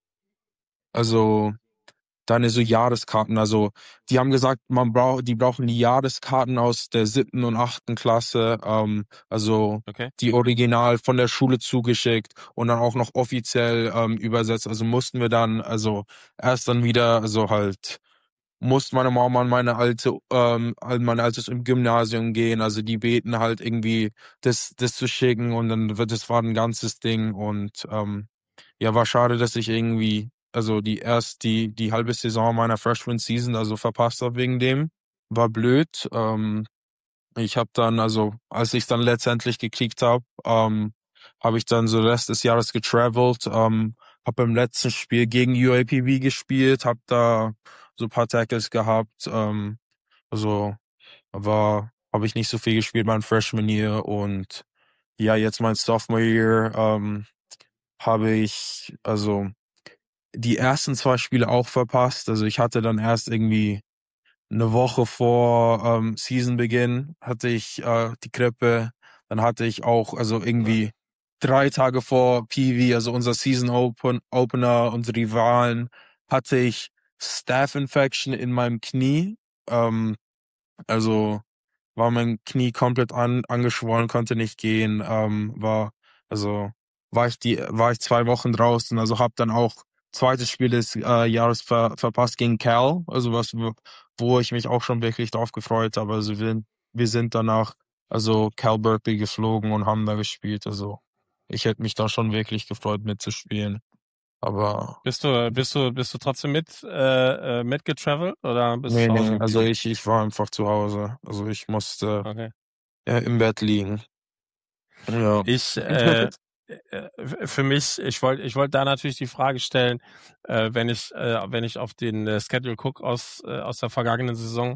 [SPEAKER 4] Also deine so Jahreskarten. Also die haben gesagt, man braucht, die brauchen die Jahreskarten aus der siebten und achten Klasse, ähm, also
[SPEAKER 2] okay,
[SPEAKER 4] die Original von der Schule zugeschickt und dann auch noch offiziell ähm, übersetzt. Also mussten wir dann, also erst dann wieder, also halt muss meine Mama an meine alte, ähm, an mein altes im Gymnasium gehen. Also die beten halt irgendwie, das, das zu schicken und dann wird, das war ein ganzes Ding und ähm, ja, war schade, dass ich irgendwie, also die erst die die halbe Saison meiner Freshman Season also verpasst habe wegen dem. War blöd. Ähm, ich habe dann, also als ich dann letztendlich gekriegt habe, ähm, habe ich dann so den Rest des Jahres getravelt, ähm, habe im letzten Spiel gegen U A P B gespielt, habe da so ein paar Tackles gehabt, ähm, also war, habe ich nicht so viel gespielt mein Freshman Year und ja, jetzt mein Sophomore Year ähm, habe ich also die ersten zwei Spiele auch verpasst. Also ich hatte dann erst irgendwie eine Woche vor ähm, Seasonbeginn hatte ich äh, die Grippe. Dann hatte ich auch, also irgendwie drei Tage vor P V, also unser Season Open Opener, unsere Rivalen, hatte ich Staph Infection in meinem Knie. Ähm, also war mein Knie komplett an, angeschwollen, konnte nicht gehen, ähm, war, also war ich die, war ich zwei Wochen draußen, also habe dann auch zweites Spiel des äh, Jahres ver, verpasst gegen Cal, also was, wo wo ich mich auch schon wirklich drauf gefreut habe. Also wir, wir sind danach, also Cal Berkeley geflogen und haben da gespielt, also ich hätte mich da schon wirklich gefreut mitzuspielen, aber
[SPEAKER 2] bist du bist du bist du trotzdem mit äh, äh, mitgetravelt oder bist du
[SPEAKER 4] nee,
[SPEAKER 2] zu Hause
[SPEAKER 4] nee, also
[SPEAKER 2] geblieben?
[SPEAKER 4] ich, ich war einfach zu Hause, also ich musste
[SPEAKER 2] Okay.
[SPEAKER 4] ja, im Bett liegen. Ja.
[SPEAKER 2] Ich äh, äh, für mich, ich wollte ich wollte da natürlich die Frage stellen, äh, wenn ich äh, wenn ich auf den äh, Schedule gucke aus äh, aus der vergangenen Saison,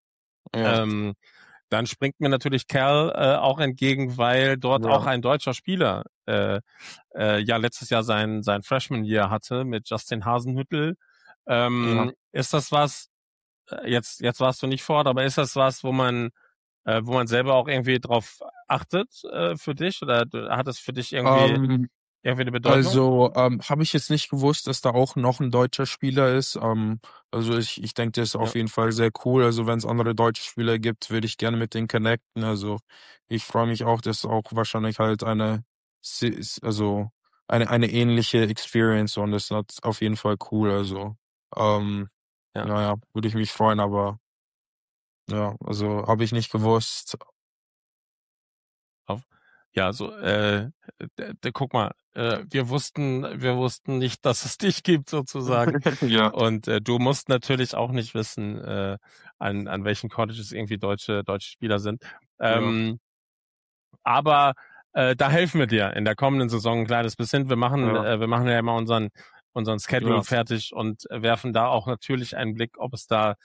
[SPEAKER 4] Ja,
[SPEAKER 2] ähm, dann springt mir natürlich Cal äh, auch entgegen, weil dort auch
[SPEAKER 4] ja,
[SPEAKER 2] ein deutscher Spieler äh, äh, ja letztes Jahr sein sein Freshman Year hatte mit Justin Hasenhüttl.
[SPEAKER 4] ja.
[SPEAKER 2] Ähm, ist das was? äh, Jetzt jetzt warst du nicht fort, aber ist das was, wo man äh, wo man selber auch irgendwie drauf achtet äh, für dich oder du- hat es für dich irgendwie
[SPEAKER 4] Ähm,
[SPEAKER 2] irgendwie eine Bedeutung?
[SPEAKER 4] also ähm, habe ich jetzt nicht gewusst, dass da auch noch ein deutscher Spieler ist. Ähm, also ich, ich denke, das ist
[SPEAKER 2] Ja,
[SPEAKER 4] auf jeden Fall sehr cool. Also wenn es andere deutsche Spieler gibt, würde ich gerne mit denen connecten. Also ich freue mich auch, dass auch wahrscheinlich halt eine, si- also eine, eine ähnliche Experience und das ist auf jeden Fall cool. Also ähm,
[SPEAKER 2] ja.
[SPEAKER 4] naja, würde ich mich freuen, aber ja, also habe ich nicht gewusst.
[SPEAKER 2] Auf, ja, so, äh, d- d- guck mal, äh, wir wussten, wir wussten nicht, dass es dich gibt sozusagen.
[SPEAKER 4] Ja,
[SPEAKER 2] Und äh, du musst natürlich auch nicht wissen, äh, an, an welchen Colleges irgendwie deutsche, deutsche Spieler sind.
[SPEAKER 4] ja,
[SPEAKER 2] Ähm, aber äh, da helfen wir dir in der kommenden Saison ein kleines bisschen. Wir machen,
[SPEAKER 4] ja,
[SPEAKER 2] äh, wir machen ja immer unseren, unseren Schedule
[SPEAKER 4] ja,
[SPEAKER 2] fertig und werfen da auch natürlich einen Blick, ob es da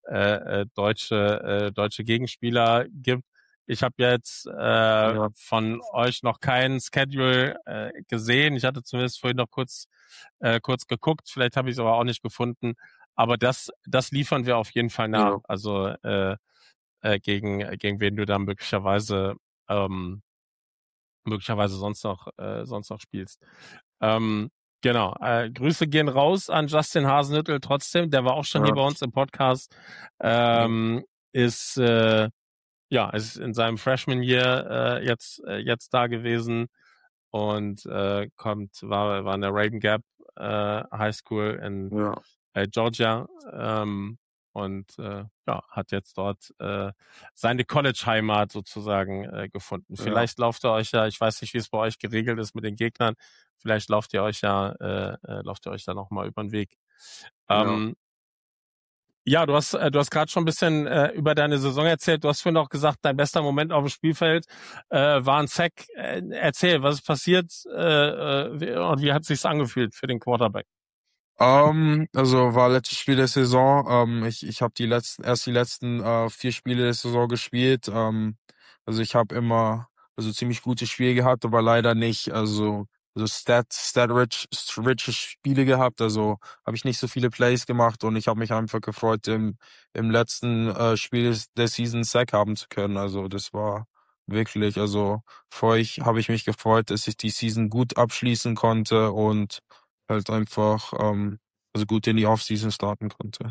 [SPEAKER 2] äh, äh, deutsche äh, deutsche Gegenspieler gibt. Ich habe jetzt äh,
[SPEAKER 4] Ja.
[SPEAKER 2] von euch noch keinen Schedule äh, gesehen. Ich hatte zumindest vorhin noch kurz äh, kurz geguckt. Vielleicht habe ich es aber auch nicht gefunden. Aber das das liefern wir auf jeden Fall nach.
[SPEAKER 4] Ja.
[SPEAKER 2] Also äh, äh, gegen gegen wen du dann möglicherweise ähm, möglicherweise sonst noch äh, sonst noch spielst. Ähm, genau. Äh, Grüße gehen raus an Justin Hasenhüttl trotzdem. Der war auch schon
[SPEAKER 4] Ja.
[SPEAKER 2] hier bei uns im Podcast. Ähm, ist äh, ja, ist in seinem Freshman Year äh, jetzt äh, jetzt da gewesen und äh, kommt war war in der Raven Gap äh, High School in
[SPEAKER 4] Ja.
[SPEAKER 2] äh, Georgia ähm, und äh, ja, hat jetzt dort äh, seine College-Heimat sozusagen äh, gefunden.
[SPEAKER 4] Ja.
[SPEAKER 2] Vielleicht lauft ihr euch ja, ich weiß nicht, wie es bei euch geregelt ist mit den Gegnern, vielleicht lauft ihr euch ja, äh, äh, lauft ihr euch da nochmal über den Weg.
[SPEAKER 4] Ja.
[SPEAKER 2] Ähm, ja, du hast äh, du hast gerade schon ein bisschen äh, über deine Saison erzählt. Du hast vorhin auch gesagt, dein bester Moment auf dem Spielfeld äh, war ein Sack. Äh, erzähl, was ist passiert äh, äh, wie- und wie hat sich's angefühlt für den Quarterback?
[SPEAKER 4] Ähm, also war letztes Spiel der Saison. Ähm, ich ich habe die letzten erst die letzten äh, vier Spiele der Saison gespielt. Ähm, also ich habe immer also ziemlich gute Spiele gehabt, aber leider nicht also so stat stat rich rich Spiele gehabt. Also habe ich nicht so viele Plays gemacht und ich habe mich einfach gefreut, im im letzten äh, Spiel des- der Season Sack haben zu können. Also das war wirklich also für euch habe ich mich gefreut, dass ich die Season gut abschließen konnte und halt einfach ähm, also gut in die Offseason starten konnte.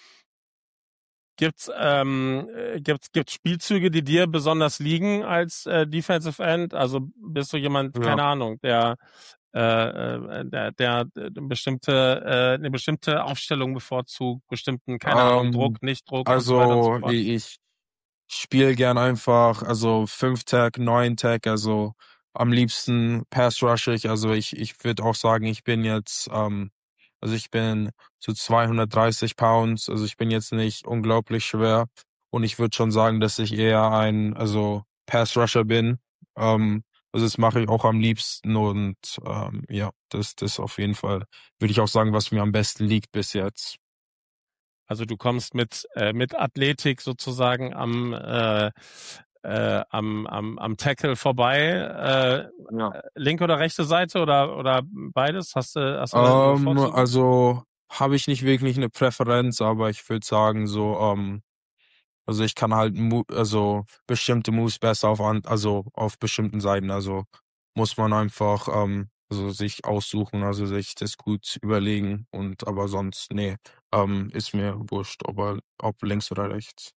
[SPEAKER 2] Gibt's ähm, äh, gibt's gibt's Spielzüge, die dir besonders liegen als äh, Defensive End? Also bist du jemand,
[SPEAKER 4] Ja.
[SPEAKER 2] keine Ahnung, der äh, äh, der der äh, eine bestimmte äh, eine bestimmte Aufstellung bevorzugt, bestimmten, keine Ahnung,
[SPEAKER 4] Ähm,
[SPEAKER 2] Druck, nicht Druck und so weiter und so
[SPEAKER 4] also
[SPEAKER 2] fort?
[SPEAKER 4] ich, ich spiele gern einfach, also fünf Tag, neun Tag, also am liebsten Pass Rush ich. Also ich ich würde auch sagen, ich bin jetzt, ähm, also ich bin so zweihundertdreißig Pounds, also ich bin jetzt nicht unglaublich schwer und ich würde schon sagen, dass ich eher ein, also Pass Rusher bin. Ähm, also das mache ich auch am liebsten und ähm, ja, das das auf jeden Fall würde ich auch sagen, was mir am besten liegt bis jetzt.
[SPEAKER 2] Also du kommst mit äh, mit Athletik sozusagen am äh, äh, am am am Tackle vorbei. Äh,
[SPEAKER 4] Ja.
[SPEAKER 2] linke oder rechte Seite oder oder beides? Hast du hast du eine
[SPEAKER 4] Ähm,
[SPEAKER 2] Bevorzugung?
[SPEAKER 4] also habe ich nicht wirklich eine Präferenz, aber ich würde sagen so, ähm, also ich kann halt Mo also bestimmte Moves besser auf an also auf bestimmten Seiten. Also muss man einfach ähm, also sich aussuchen, also sich das gut überlegen und aber sonst nee, ähm, ist mir wurscht, ob er, ob links oder rechts.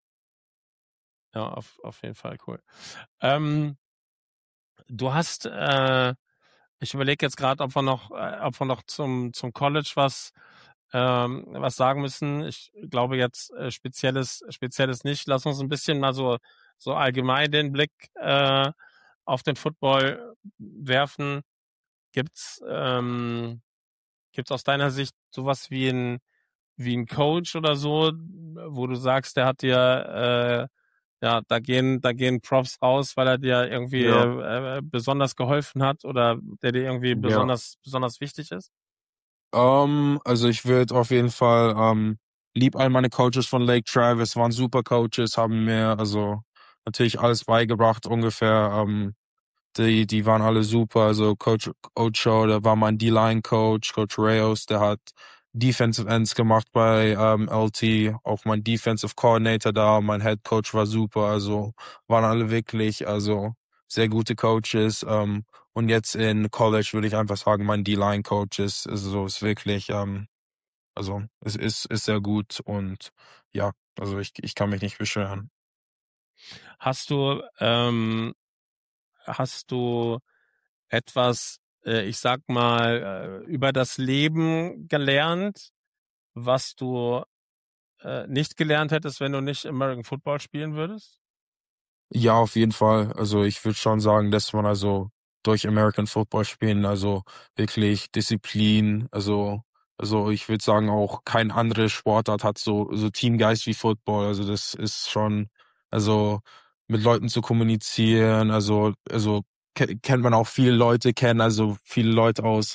[SPEAKER 2] Ja, auf auf jeden Fall cool. Ähm, du hast äh, ich überlege jetzt gerade, ob wir noch äh, ob wir noch zum zum College was ähm, was sagen müssen. Ich glaube jetzt äh, spezielles spezielles nicht. Lass uns ein bisschen mal so so allgemein den Blick äh, auf den Football werfen. Gibt's ähm, gibt's aus deiner Sicht sowas wie ein wie ein Coach oder so, wo du sagst, der hat dir äh, ja, da gehen da gehen Props raus, weil er dir irgendwie
[SPEAKER 4] Ja,
[SPEAKER 2] äh, besonders geholfen hat oder der dir irgendwie
[SPEAKER 4] ja.
[SPEAKER 2] besonders besonders wichtig ist?
[SPEAKER 4] Ähm, also ich würde auf jeden Fall, ähm, lieb all meine Coaches von Lake Travis, waren super Coaches, haben mir also natürlich alles beigebracht ungefähr. Ähm, die, die waren alle super. Also Coach Ocho, der war mein D-Line-Coach, Coach Reyes, der hat Defensive Ends gemacht bei ähm, L T, auch mein Defensive Coordinator da, mein Head Coach war super. Also waren alle wirklich, also sehr gute Coaches. Ähm, und jetzt in College würde ich einfach sagen, mein D-Line-Coach ist, ist so, ist wirklich, ähm, also es ist, ist sehr gut und ja, also ich, ich kann mich nicht beschweren.
[SPEAKER 2] Hast du ähm, hast du etwas, äh, ich sag mal, äh, über das Leben gelernt, was du äh, nicht gelernt hättest, wenn du nicht American Football spielen würdest?
[SPEAKER 4] Ja, auf jeden Fall. Also ich würde schon sagen, dass man also durch American Football spielen, also wirklich Disziplin, also also ich würde sagen auch kein andere Sportart hat so so Teamgeist wie Football. Also das ist schon also mit Leuten zu kommunizieren, also also ke kennt man auch viele Leute kennen, also viele Leute aus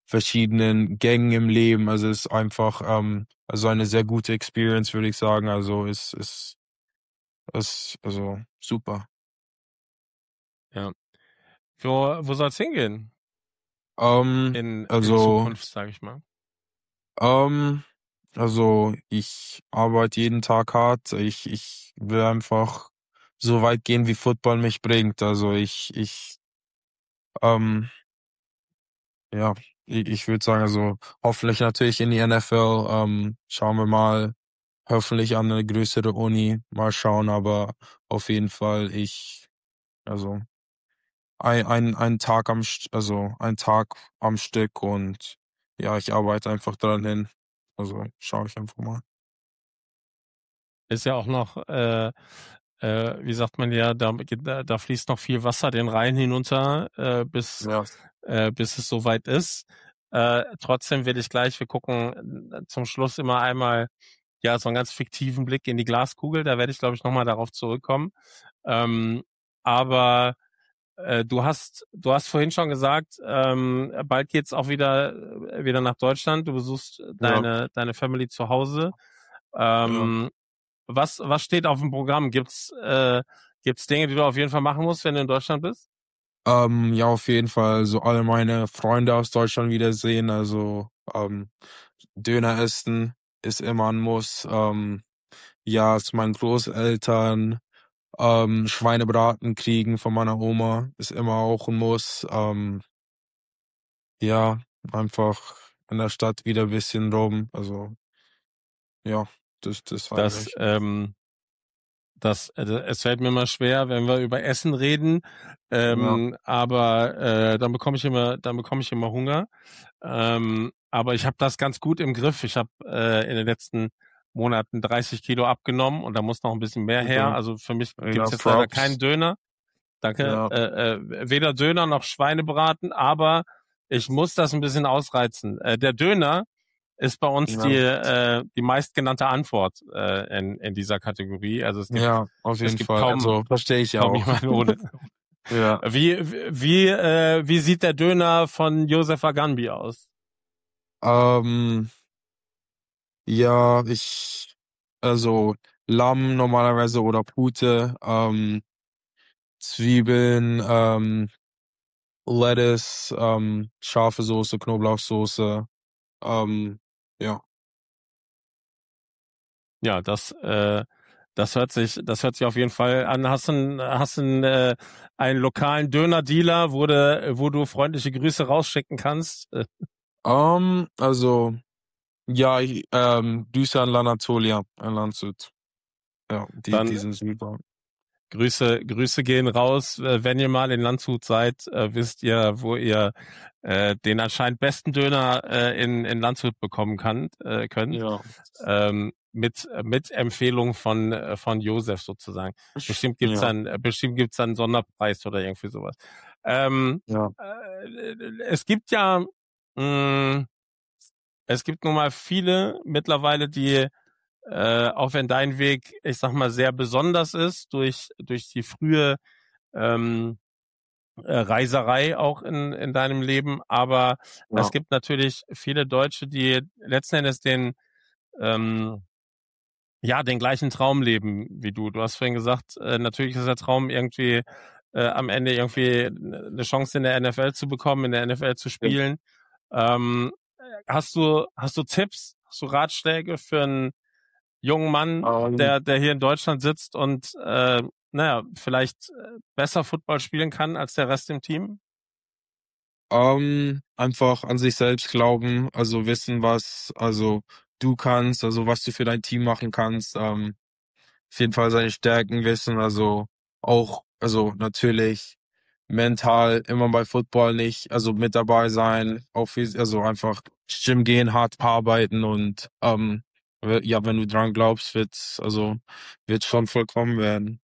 [SPEAKER 4] verschiedenen Gängen im Leben. Also es ist einfach ähm, also eine sehr gute Experience, würde ich sagen. Also es ist ist also super.
[SPEAKER 2] Ja. Wo, wo soll's hingehen?
[SPEAKER 4] Ähm,
[SPEAKER 2] In, in
[SPEAKER 4] also
[SPEAKER 2] Zukunft, sage ich mal.
[SPEAKER 4] ähm, also ich arbeite jeden Tag hart. Ich ich will einfach so weit gehen, wie Football mich bringt. Also ich ich ähm, ja, ich, ich würde sagen, also hoffentlich natürlich in die N F L. Ähm, schauen wir mal. Hoffentlich an eine größere Uni. Mal schauen, aber auf jeden Fall ich, also ein, ein, ein Tag am, St- also ein Tag am Stück und ja, ich arbeite einfach dran hin. Also schaue ich einfach mal.
[SPEAKER 2] Ist ja auch noch, äh, äh, wie sagt man ja, da, da, da fließt noch viel Wasser den Rhein hinunter, äh, bis,
[SPEAKER 4] Ja,
[SPEAKER 2] äh, bis es soweit ist. Äh, trotzdem will ich gleich, wir gucken äh, zum Schluss immer einmal, ja, so einen ganz fiktiven Blick in die Glaskugel. Da werde ich, glaube ich, nochmal darauf zurückkommen. Ähm, aber äh, du hast, du hast vorhin schon gesagt, ähm, bald geht's auch wieder, äh, wieder nach Deutschland. Du besuchst
[SPEAKER 4] ja,
[SPEAKER 2] deine, deine Family zu Hause.
[SPEAKER 4] ja.
[SPEAKER 2] Ähm, was, was steht auf dem Programm? Gibt's, äh, gibt's Dinge, die du auf jeden Fall machen musst, wenn du in Deutschland bist?
[SPEAKER 4] Ähm, ja, auf jeden Fall. So alle meine Freunde aus Deutschland wiedersehen. Also ähm, Döner essen ist immer ein Muss. Ähm, ja, zu meinen Großeltern. Ähm, Schweinebraten kriegen von meiner Oma ist immer auch ein Muss. Ähm, ja, einfach in der Stadt wieder ein bisschen rum. Also ja, das das
[SPEAKER 2] Das,
[SPEAKER 4] eigentlich.
[SPEAKER 2] ähm, das, äh, es fällt mir immer schwer, wenn wir über Essen reden,
[SPEAKER 4] Ja,
[SPEAKER 2] ähm, aber äh, dann bekomme ich immer, dann bekomme ich immer Hunger. Ähm, aber ich habe das ganz gut im Griff. Ich habe äh, in den letzten Monaten dreißig Kilo abgenommen und da muss noch ein bisschen mehr her.
[SPEAKER 4] super.
[SPEAKER 2] Also für mich
[SPEAKER 4] Ja,
[SPEAKER 2] gibt's jetzt leider keinen
[SPEAKER 4] Props.
[SPEAKER 2] Döner. Danke.
[SPEAKER 4] Ja,
[SPEAKER 2] Äh, äh, weder Döner noch Schweinebraten, aber ich muss das ein bisschen ausreizen. Äh, der Döner ist bei uns die
[SPEAKER 4] ja,
[SPEAKER 2] äh, die meistgenannte Antwort äh, in in dieser Kategorie. Also es gibt
[SPEAKER 4] ja, auf
[SPEAKER 2] es
[SPEAKER 4] jeden
[SPEAKER 2] gibt
[SPEAKER 4] Fall.
[SPEAKER 2] kaum
[SPEAKER 4] Also verstehe ich
[SPEAKER 2] kaum
[SPEAKER 4] auch.
[SPEAKER 2] jemanden ohne.
[SPEAKER 4] Ja.
[SPEAKER 2] Wie wie äh, wie sieht der Döner von Josef Agambi aus?
[SPEAKER 4] Ähm, ja, ich also Lamm normalerweise oder Pute, ähm, Zwiebeln, ähm, Lettuce, ähm, scharfe Soße, Knoblauchsoße, ähm, ja.
[SPEAKER 2] Ja, das äh, das hört sich das hört sich auf jeden Fall an. Hast du einen, hast du einen, äh, einen lokalen Döner-Dealer, wo du wo du freundliche Grüße rausschicken kannst? Äh,
[SPEAKER 4] Ähm, also ja, ich, ähm, Grüße an Lanatolia, an Landshut. Ja, die,
[SPEAKER 2] Dann
[SPEAKER 4] die sind super.
[SPEAKER 2] Grüße, Grüße gehen raus. Äh, Wenn ihr mal in Landshut seid, äh, wisst ihr, wo ihr äh, den anscheinend besten Döner äh, in, in Landshut bekommen kann, äh, könnt.
[SPEAKER 4] Ja.
[SPEAKER 2] Ähm, mit, mit Empfehlung von, äh, von Josef sozusagen. Bestimmt gibt's
[SPEAKER 4] Ja,
[SPEAKER 2] dann, äh, bestimmt gibt's dann einen Sonderpreis oder irgendwie sowas. Ähm,
[SPEAKER 4] ja.
[SPEAKER 2] äh, es gibt ja, mh, es gibt nun mal viele mittlerweile, die äh, auch wenn dein Weg, ich sag mal, sehr besonders ist durch durch die frühe ähm, äh, Reiserei auch in in deinem Leben, aber es
[SPEAKER 4] Ja,
[SPEAKER 2] gibt natürlich viele Deutsche, die letzten Endes den ähm, ja den gleichen Traum leben wie du. Du hast vorhin gesagt, äh, natürlich ist der Traum irgendwie äh, am Ende irgendwie eine Chance in der N F L zu bekommen, in der N F L zu
[SPEAKER 4] ja.
[SPEAKER 2] spielen. Ähm, hast du hast du Tipps, hast du Ratschläge für einen jungen Mann,
[SPEAKER 4] Ähm,
[SPEAKER 2] der, der hier in Deutschland sitzt und äh, naja, vielleicht äh, besser Football spielen kann als der Rest im Team?
[SPEAKER 4] ähm, einfach an sich selbst glauben, also wissen, was, also du kannst, also was du für dein Team machen kannst, ähm, auf jeden Fall seine Stärken wissen, also auch, also natürlich mental immer bei Football nicht, also mit dabei sein, auch viel, also einfach Gym gehen, hart arbeiten und ähm, we- ja, wenn du dran glaubst, wird's, also wird's schon vollkommen werden.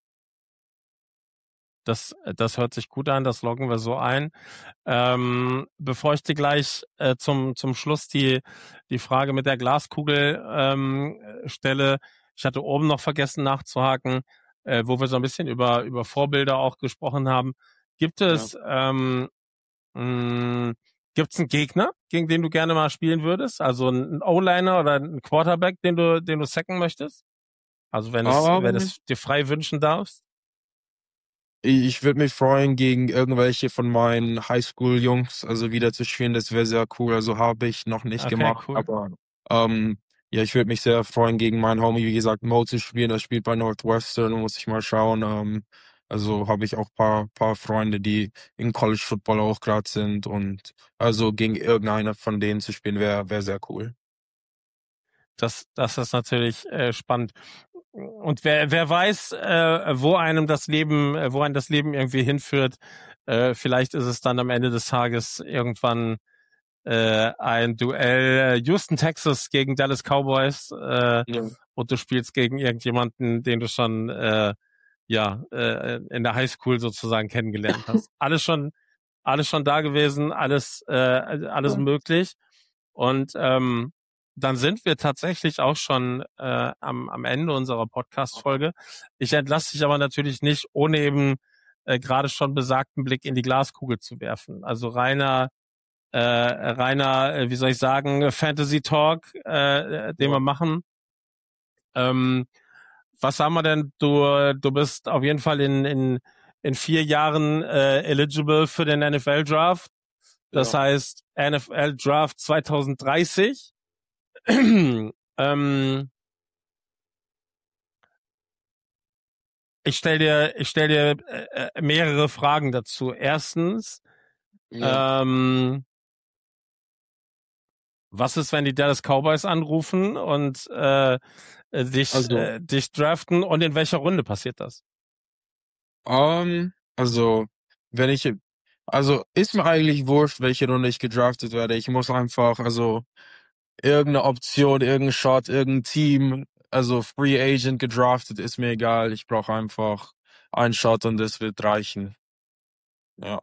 [SPEAKER 2] Das, das hört sich gut an, das loggen wir so ein. Ähm, bevor ich dir gleich äh, zum, zum Schluss die, die Frage mit der Glaskugel ähm, stelle, ich hatte oben noch vergessen nachzuhaken, äh, wo wir so ein bisschen über, über Vorbilder auch gesprochen haben. Gibt
[SPEAKER 4] Ja.
[SPEAKER 2] es ähm, mh, Gibt's einen Gegner, gegen den du gerne mal spielen würdest? Also ein O-Liner oder ein Quarterback, den du, den du sacken möchtest? Also wenn es, wenn
[SPEAKER 4] Ähm,
[SPEAKER 2] es dir frei wünschen darfst?
[SPEAKER 4] ich würde mich freuen, gegen irgendwelche von meinen Highschool-Jungs, also wieder zu spielen. Das wäre sehr cool. Also habe ich noch nicht
[SPEAKER 2] Okay,
[SPEAKER 4] gemacht,
[SPEAKER 2] cool.
[SPEAKER 4] aber ähm, ja, ich würde mich sehr freuen, gegen meinen Homie, wie gesagt, Mo zu spielen. Er spielt bei Northwestern, muss ich mal schauen. Ähm, also habe ich auch paar paar Freunde, die in College Football auch gerade sind, und also gegen irgendeiner von denen zu spielen, wäre wäre sehr cool.
[SPEAKER 2] Das, das ist natürlich äh, spannend. Und wer, wer weiß, äh, wo einem das Leben, äh, wo einem das Leben irgendwie hinführt. Äh, vielleicht ist es dann am Ende des Tages irgendwann äh, ein Duell äh, Houston, Texas gegen Dallas Cowboys äh,
[SPEAKER 4] Ja.
[SPEAKER 2] und du spielst gegen irgendjemanden, den du schon äh, ja äh, in der Highschool sozusagen kennengelernt hast. Alles schon, alles schon da gewesen, alles äh, alles
[SPEAKER 4] Ja.
[SPEAKER 2] möglich. Und ähm, dann sind wir tatsächlich auch schon äh, am, am Ende unserer Podcast-Folge. Ich entlasse dich aber natürlich nicht, ohne eben äh, gerade schon besagten Blick in die Glaskugel zu werfen. Also reiner, äh, reiner, äh, wie soll ich sagen, Fantasy-Talk, äh, den
[SPEAKER 4] Ja.
[SPEAKER 2] wir machen. Ähm, was haben wir denn? Du, du bist auf jeden Fall in, in, in vier Jahren äh, eligible für den N F L-Draft. Das
[SPEAKER 4] Ja.
[SPEAKER 2] heißt N F L-Draft zwanzig dreißig. ähm, ich stell dir, ich stell dir äh, mehrere Fragen dazu. Erstens,
[SPEAKER 4] Ja.
[SPEAKER 2] ähm, was ist, wenn die Dallas Cowboys anrufen und äh, dich,
[SPEAKER 4] Also,
[SPEAKER 2] äh, dich draften, und in welcher Runde passiert das?
[SPEAKER 4] ähm, also, wenn ich, also ist mir eigentlich wurscht, welche Runde ich gedraftet werde. Ich muss einfach, also irgendeine Option, irgendein Shot, irgendein Team, also Free Agent gedraftet, ist mir egal. Ich brauche einfach einen Shot und das wird reichen. Ja,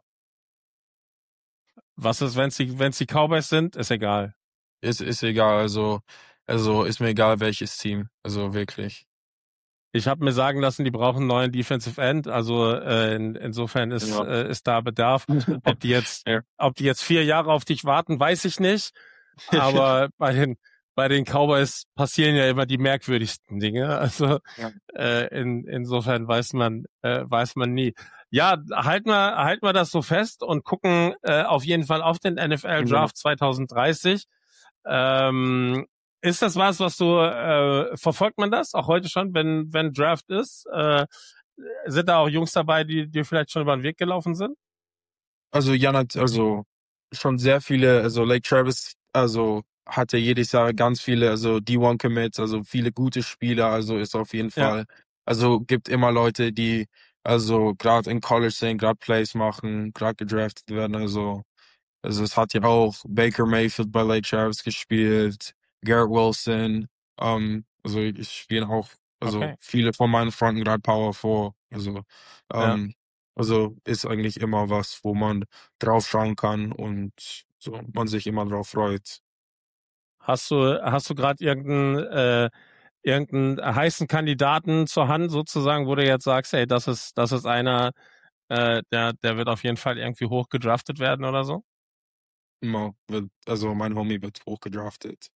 [SPEAKER 2] Was ist, wenn sie, wenn sie Cowboys sind? Ist egal.
[SPEAKER 4] ist ist egal. Also, also ist mir egal welches Team. Also wirklich.
[SPEAKER 2] Ich habe mir sagen lassen, die brauchen einen neuen Defensive End. Also äh, in, insofern ist
[SPEAKER 4] Ja.
[SPEAKER 2] äh, ist da Bedarf. Ob die jetzt,
[SPEAKER 4] Ja.
[SPEAKER 2] ob die jetzt vier Jahre auf dich warten, weiß ich nicht. Aber bei den bei den Cowboys passieren ja immer die merkwürdigsten Dinge. Also
[SPEAKER 4] Ja.
[SPEAKER 2] äh, in, insofern weiß man äh, weiß man nie. Ja, halten wir halten wir das so fest und gucken äh, auf jeden Fall auf den N F L Draft zwanzig dreißig. Ähm, ist das was, was du, äh, verfolgt man das auch heute schon, wenn, wenn Draft ist? Äh, sind da auch Jungs dabei, die dir vielleicht schon über den Weg gelaufen sind?
[SPEAKER 4] Also ja, nat- also schon sehr viele, also Lake Travis, also hatte jedes Jahr ganz viele, also D eins Commits, also viele gute Spieler, also ist auf jeden
[SPEAKER 2] Ja.
[SPEAKER 4] Fall, also gibt immer Leute, die also gerade in College sind, gerade Plays machen, gerade gedraftet werden, also also es hat ja auch Baker Mayfield bei Lake Travis gespielt, Garrett Wilson, ähm, also ich spiele auch, also
[SPEAKER 2] Okay.
[SPEAKER 4] viele von meinen Freunden gerade Power Four, also
[SPEAKER 2] Ja.
[SPEAKER 4] ähm, also ist eigentlich immer was, wo man drauf schauen kann und so man sich immer drauf freut.
[SPEAKER 2] Hast du, hast du gerade irgendeinen, äh, irgendeinen heißen Kandidaten zur Hand sozusagen, wo du jetzt sagst, ey, das ist, das ist einer, äh, der, der wird auf jeden Fall irgendwie hoch gedraftet werden oder so?
[SPEAKER 4] Immer wird, also mein Homie wird hochgedraftet.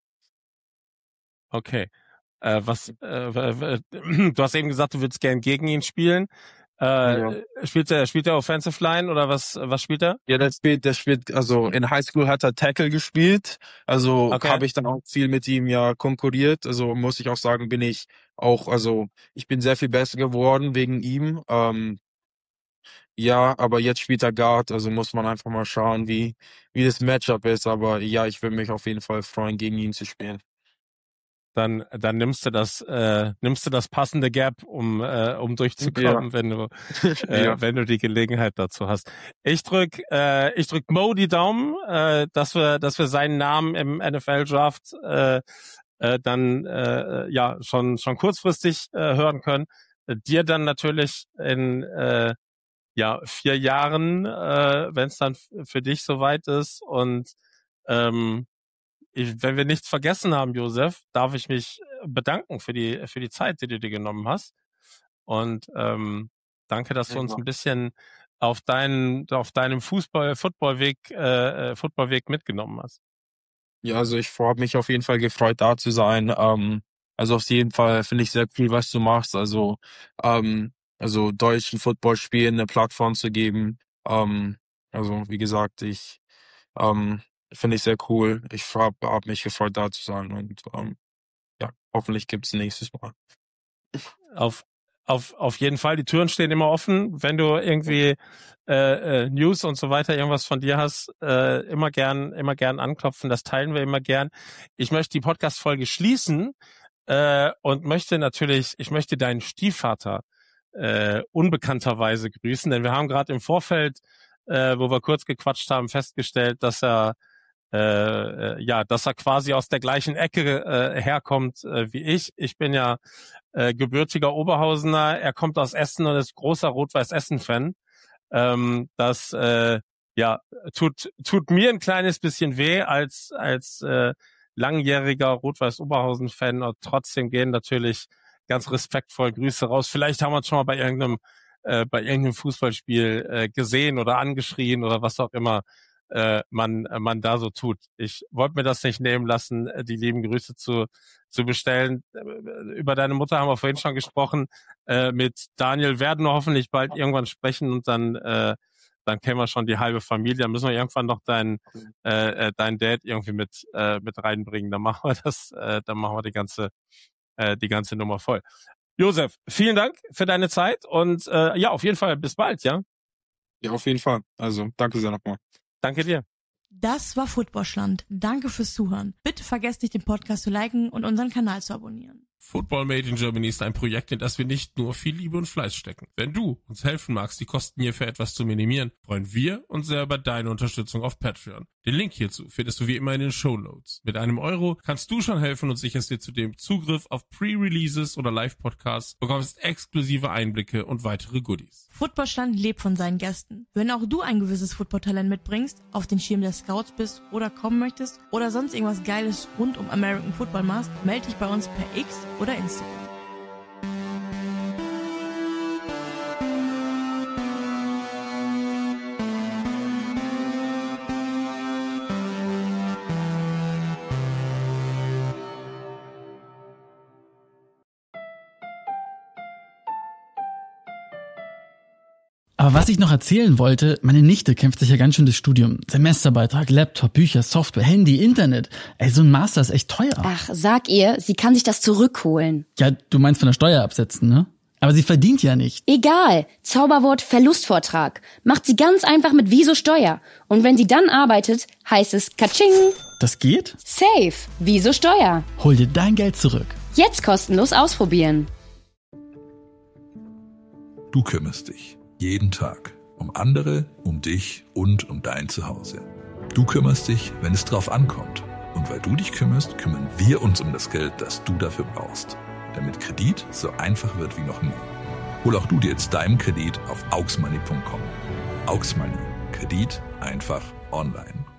[SPEAKER 2] Okay. Äh, was, äh, w- w- du hast eben gesagt, du würdest gern gegen ihn spielen. Äh,
[SPEAKER 4] Ja.
[SPEAKER 2] spielt er, spielt er Offensive Line oder was, was spielt er?
[SPEAKER 4] Ja, der spielt, der spielt, also in Highschool hat er Tackle gespielt, also
[SPEAKER 2] Okay.
[SPEAKER 4] habe ich dann auch viel mit ihm ja konkurriert, also muss ich auch sagen, bin ich auch, also ich bin sehr viel besser geworden wegen ihm, ähm, ja, aber jetzt spielt er Guard, also muss man einfach mal schauen, wie, wie das Matchup ist, aber ja, ich würde mich auf jeden Fall freuen, gegen ihn zu spielen.
[SPEAKER 2] Dann, dann nimmst du das, äh, nimmst du das passende Gap, um, äh, um durchzukommen,
[SPEAKER 4] Ja.
[SPEAKER 2] wenn du, äh,
[SPEAKER 4] Ja.
[SPEAKER 2] wenn du die Gelegenheit dazu hast. Ich drück, äh, ich drück Mo die Daumen, äh, dass wir, dass wir seinen Namen im N F L Draft, äh, äh, dann, äh, ja, schon, schon kurzfristig, äh, hören können. Äh, dir dann natürlich in, äh, ja, vier Jahren, äh, wenn es dann f- für dich soweit ist. Und ähm, ich, wenn wir nichts vergessen haben, Josef, darf ich mich bedanken für die für die Zeit, die du dir genommen hast. Und ähm, danke, dass du uns
[SPEAKER 4] Ja.
[SPEAKER 2] ein bisschen auf deinen, auf deinem Fußball, Footballweg, äh, Footballweg mitgenommen hast.
[SPEAKER 4] Ja, also ich habe mich auf jeden Fall gefreut, da zu sein. Ähm, also auf jeden Fall finde ich sehr cool, was du machst. Also, ähm, also deutschen Footballspielen eine Plattform zu geben. Ähm, also wie gesagt, ich ähm, finde ich sehr cool. Ich habe hab mich gefreut, da zu sein und ähm, ja, hoffentlich gibt's nächstes Mal.
[SPEAKER 2] Auf Auf, auf jeden Fall, die Türen stehen immer offen. Wenn du irgendwie äh, äh, News und so weiter, irgendwas von dir hast, äh, immer gern, immer gern anklopfen. Das teilen wir immer gern. Ich möchte die Podcast-Folge schließen äh, und möchte natürlich, ich möchte deinen Stiefvater äh, unbekannterweise grüßen, denn wir haben gerade im Vorfeld, äh, wo wir kurz gequatscht haben, festgestellt, dass er äh, ja, dass er quasi aus der gleichen Ecke äh, herkommt äh, wie ich. Ich bin ja äh, gebürtiger Oberhausener, er kommt aus Essen und ist großer Rot-Weiß-Essen-Fan. Ähm, das äh, ja tut tut mir ein kleines bisschen weh als als äh, langjähriger Rot-Weiß-Oberhausen-Fan, und trotzdem gehen natürlich ganz respektvoll Grüße raus. Vielleicht haben wir uns schon mal bei irgendeinem äh, bei irgendeinem Fußballspiel äh, gesehen oder angeschrien oder was auch immer äh, man äh, man da so tut. Ich wollte mir das nicht nehmen lassen, die lieben Grüße zu zu bestellen. Über deine Mutter haben wir vorhin schon gesprochen. Äh, mit Daniel werden wir hoffentlich bald irgendwann sprechen, und dann äh, dann kennen wir schon die halbe Familie. Dann müssen wir irgendwann noch deinen äh, deinen Dad irgendwie mit äh, mit reinbringen. Dann machen wir das, äh, dann machen wir die ganze äh, die ganze Nummer voll. Josef, vielen Dank für deine Zeit und äh, ja, auf jeden Fall bis bald, ja?
[SPEAKER 4] Ja, auf jeden Fall. Also danke sehr nochmal.
[SPEAKER 2] Danke dir.
[SPEAKER 6] Das war Footballschland. Danke fürs Zuhören. Bitte vergesst nicht, den Podcast zu liken und unseren Kanal zu abonnieren.
[SPEAKER 3] Football Made in Germany ist ein Projekt, in das wir nicht nur viel Liebe und Fleiß stecken. Wenn du uns helfen magst, die Kosten hierfür etwas zu minimieren, freuen wir uns sehr über deine Unterstützung auf Patreon. Den Link hierzu findest du wie immer in den Shownotes. Mit einem Euro kannst du schon helfen und sicherst dir zudem Zugriff auf Pre-Releases oder Live-Podcasts, bekommst exklusive Einblicke und weitere Goodies.
[SPEAKER 6] Footballschland lebt von seinen Gästen. Wenn auch du ein gewisses Footballtalent mitbringst, auf den Schirm der Scouts bist oder kommen möchtest oder sonst irgendwas Geiles rund um American Football machst, melde dich bei uns per X oder Instagram.
[SPEAKER 7] Aber was ich noch erzählen wollte, meine Nichte kämpft sich ja ganz schön das Studium. Semesterbeitrag, Laptop, Bücher, Software, Handy, Internet. Ey, so ein Master ist echt teuer.
[SPEAKER 8] Ach, sag ihr, sie kann sich das zurückholen.
[SPEAKER 7] Ja, du meinst von der Steuer absetzen, ne? Aber sie verdient ja nicht.
[SPEAKER 8] Egal, Zauberwort Verlustvortrag. Macht sie ganz einfach mit Wieso Steuer. Und wenn sie dann arbeitet, heißt es Katsching.
[SPEAKER 7] Das geht?
[SPEAKER 8] Safe, Wieso Steuer.
[SPEAKER 7] Hol dir dein Geld zurück.
[SPEAKER 8] Jetzt kostenlos ausprobieren.
[SPEAKER 9] Du kümmerst dich. Jeden Tag. Um andere, um dich und um dein Zuhause. Du kümmerst dich, wenn es drauf ankommt. Und weil du dich kümmerst, kümmern wir uns um das Geld, das du dafür brauchst. Damit Kredit so einfach wird wie noch nie. Hol auch du dir jetzt deinen Kredit auf auxmoney punkt com. Auxmoney. Kredit einfach online.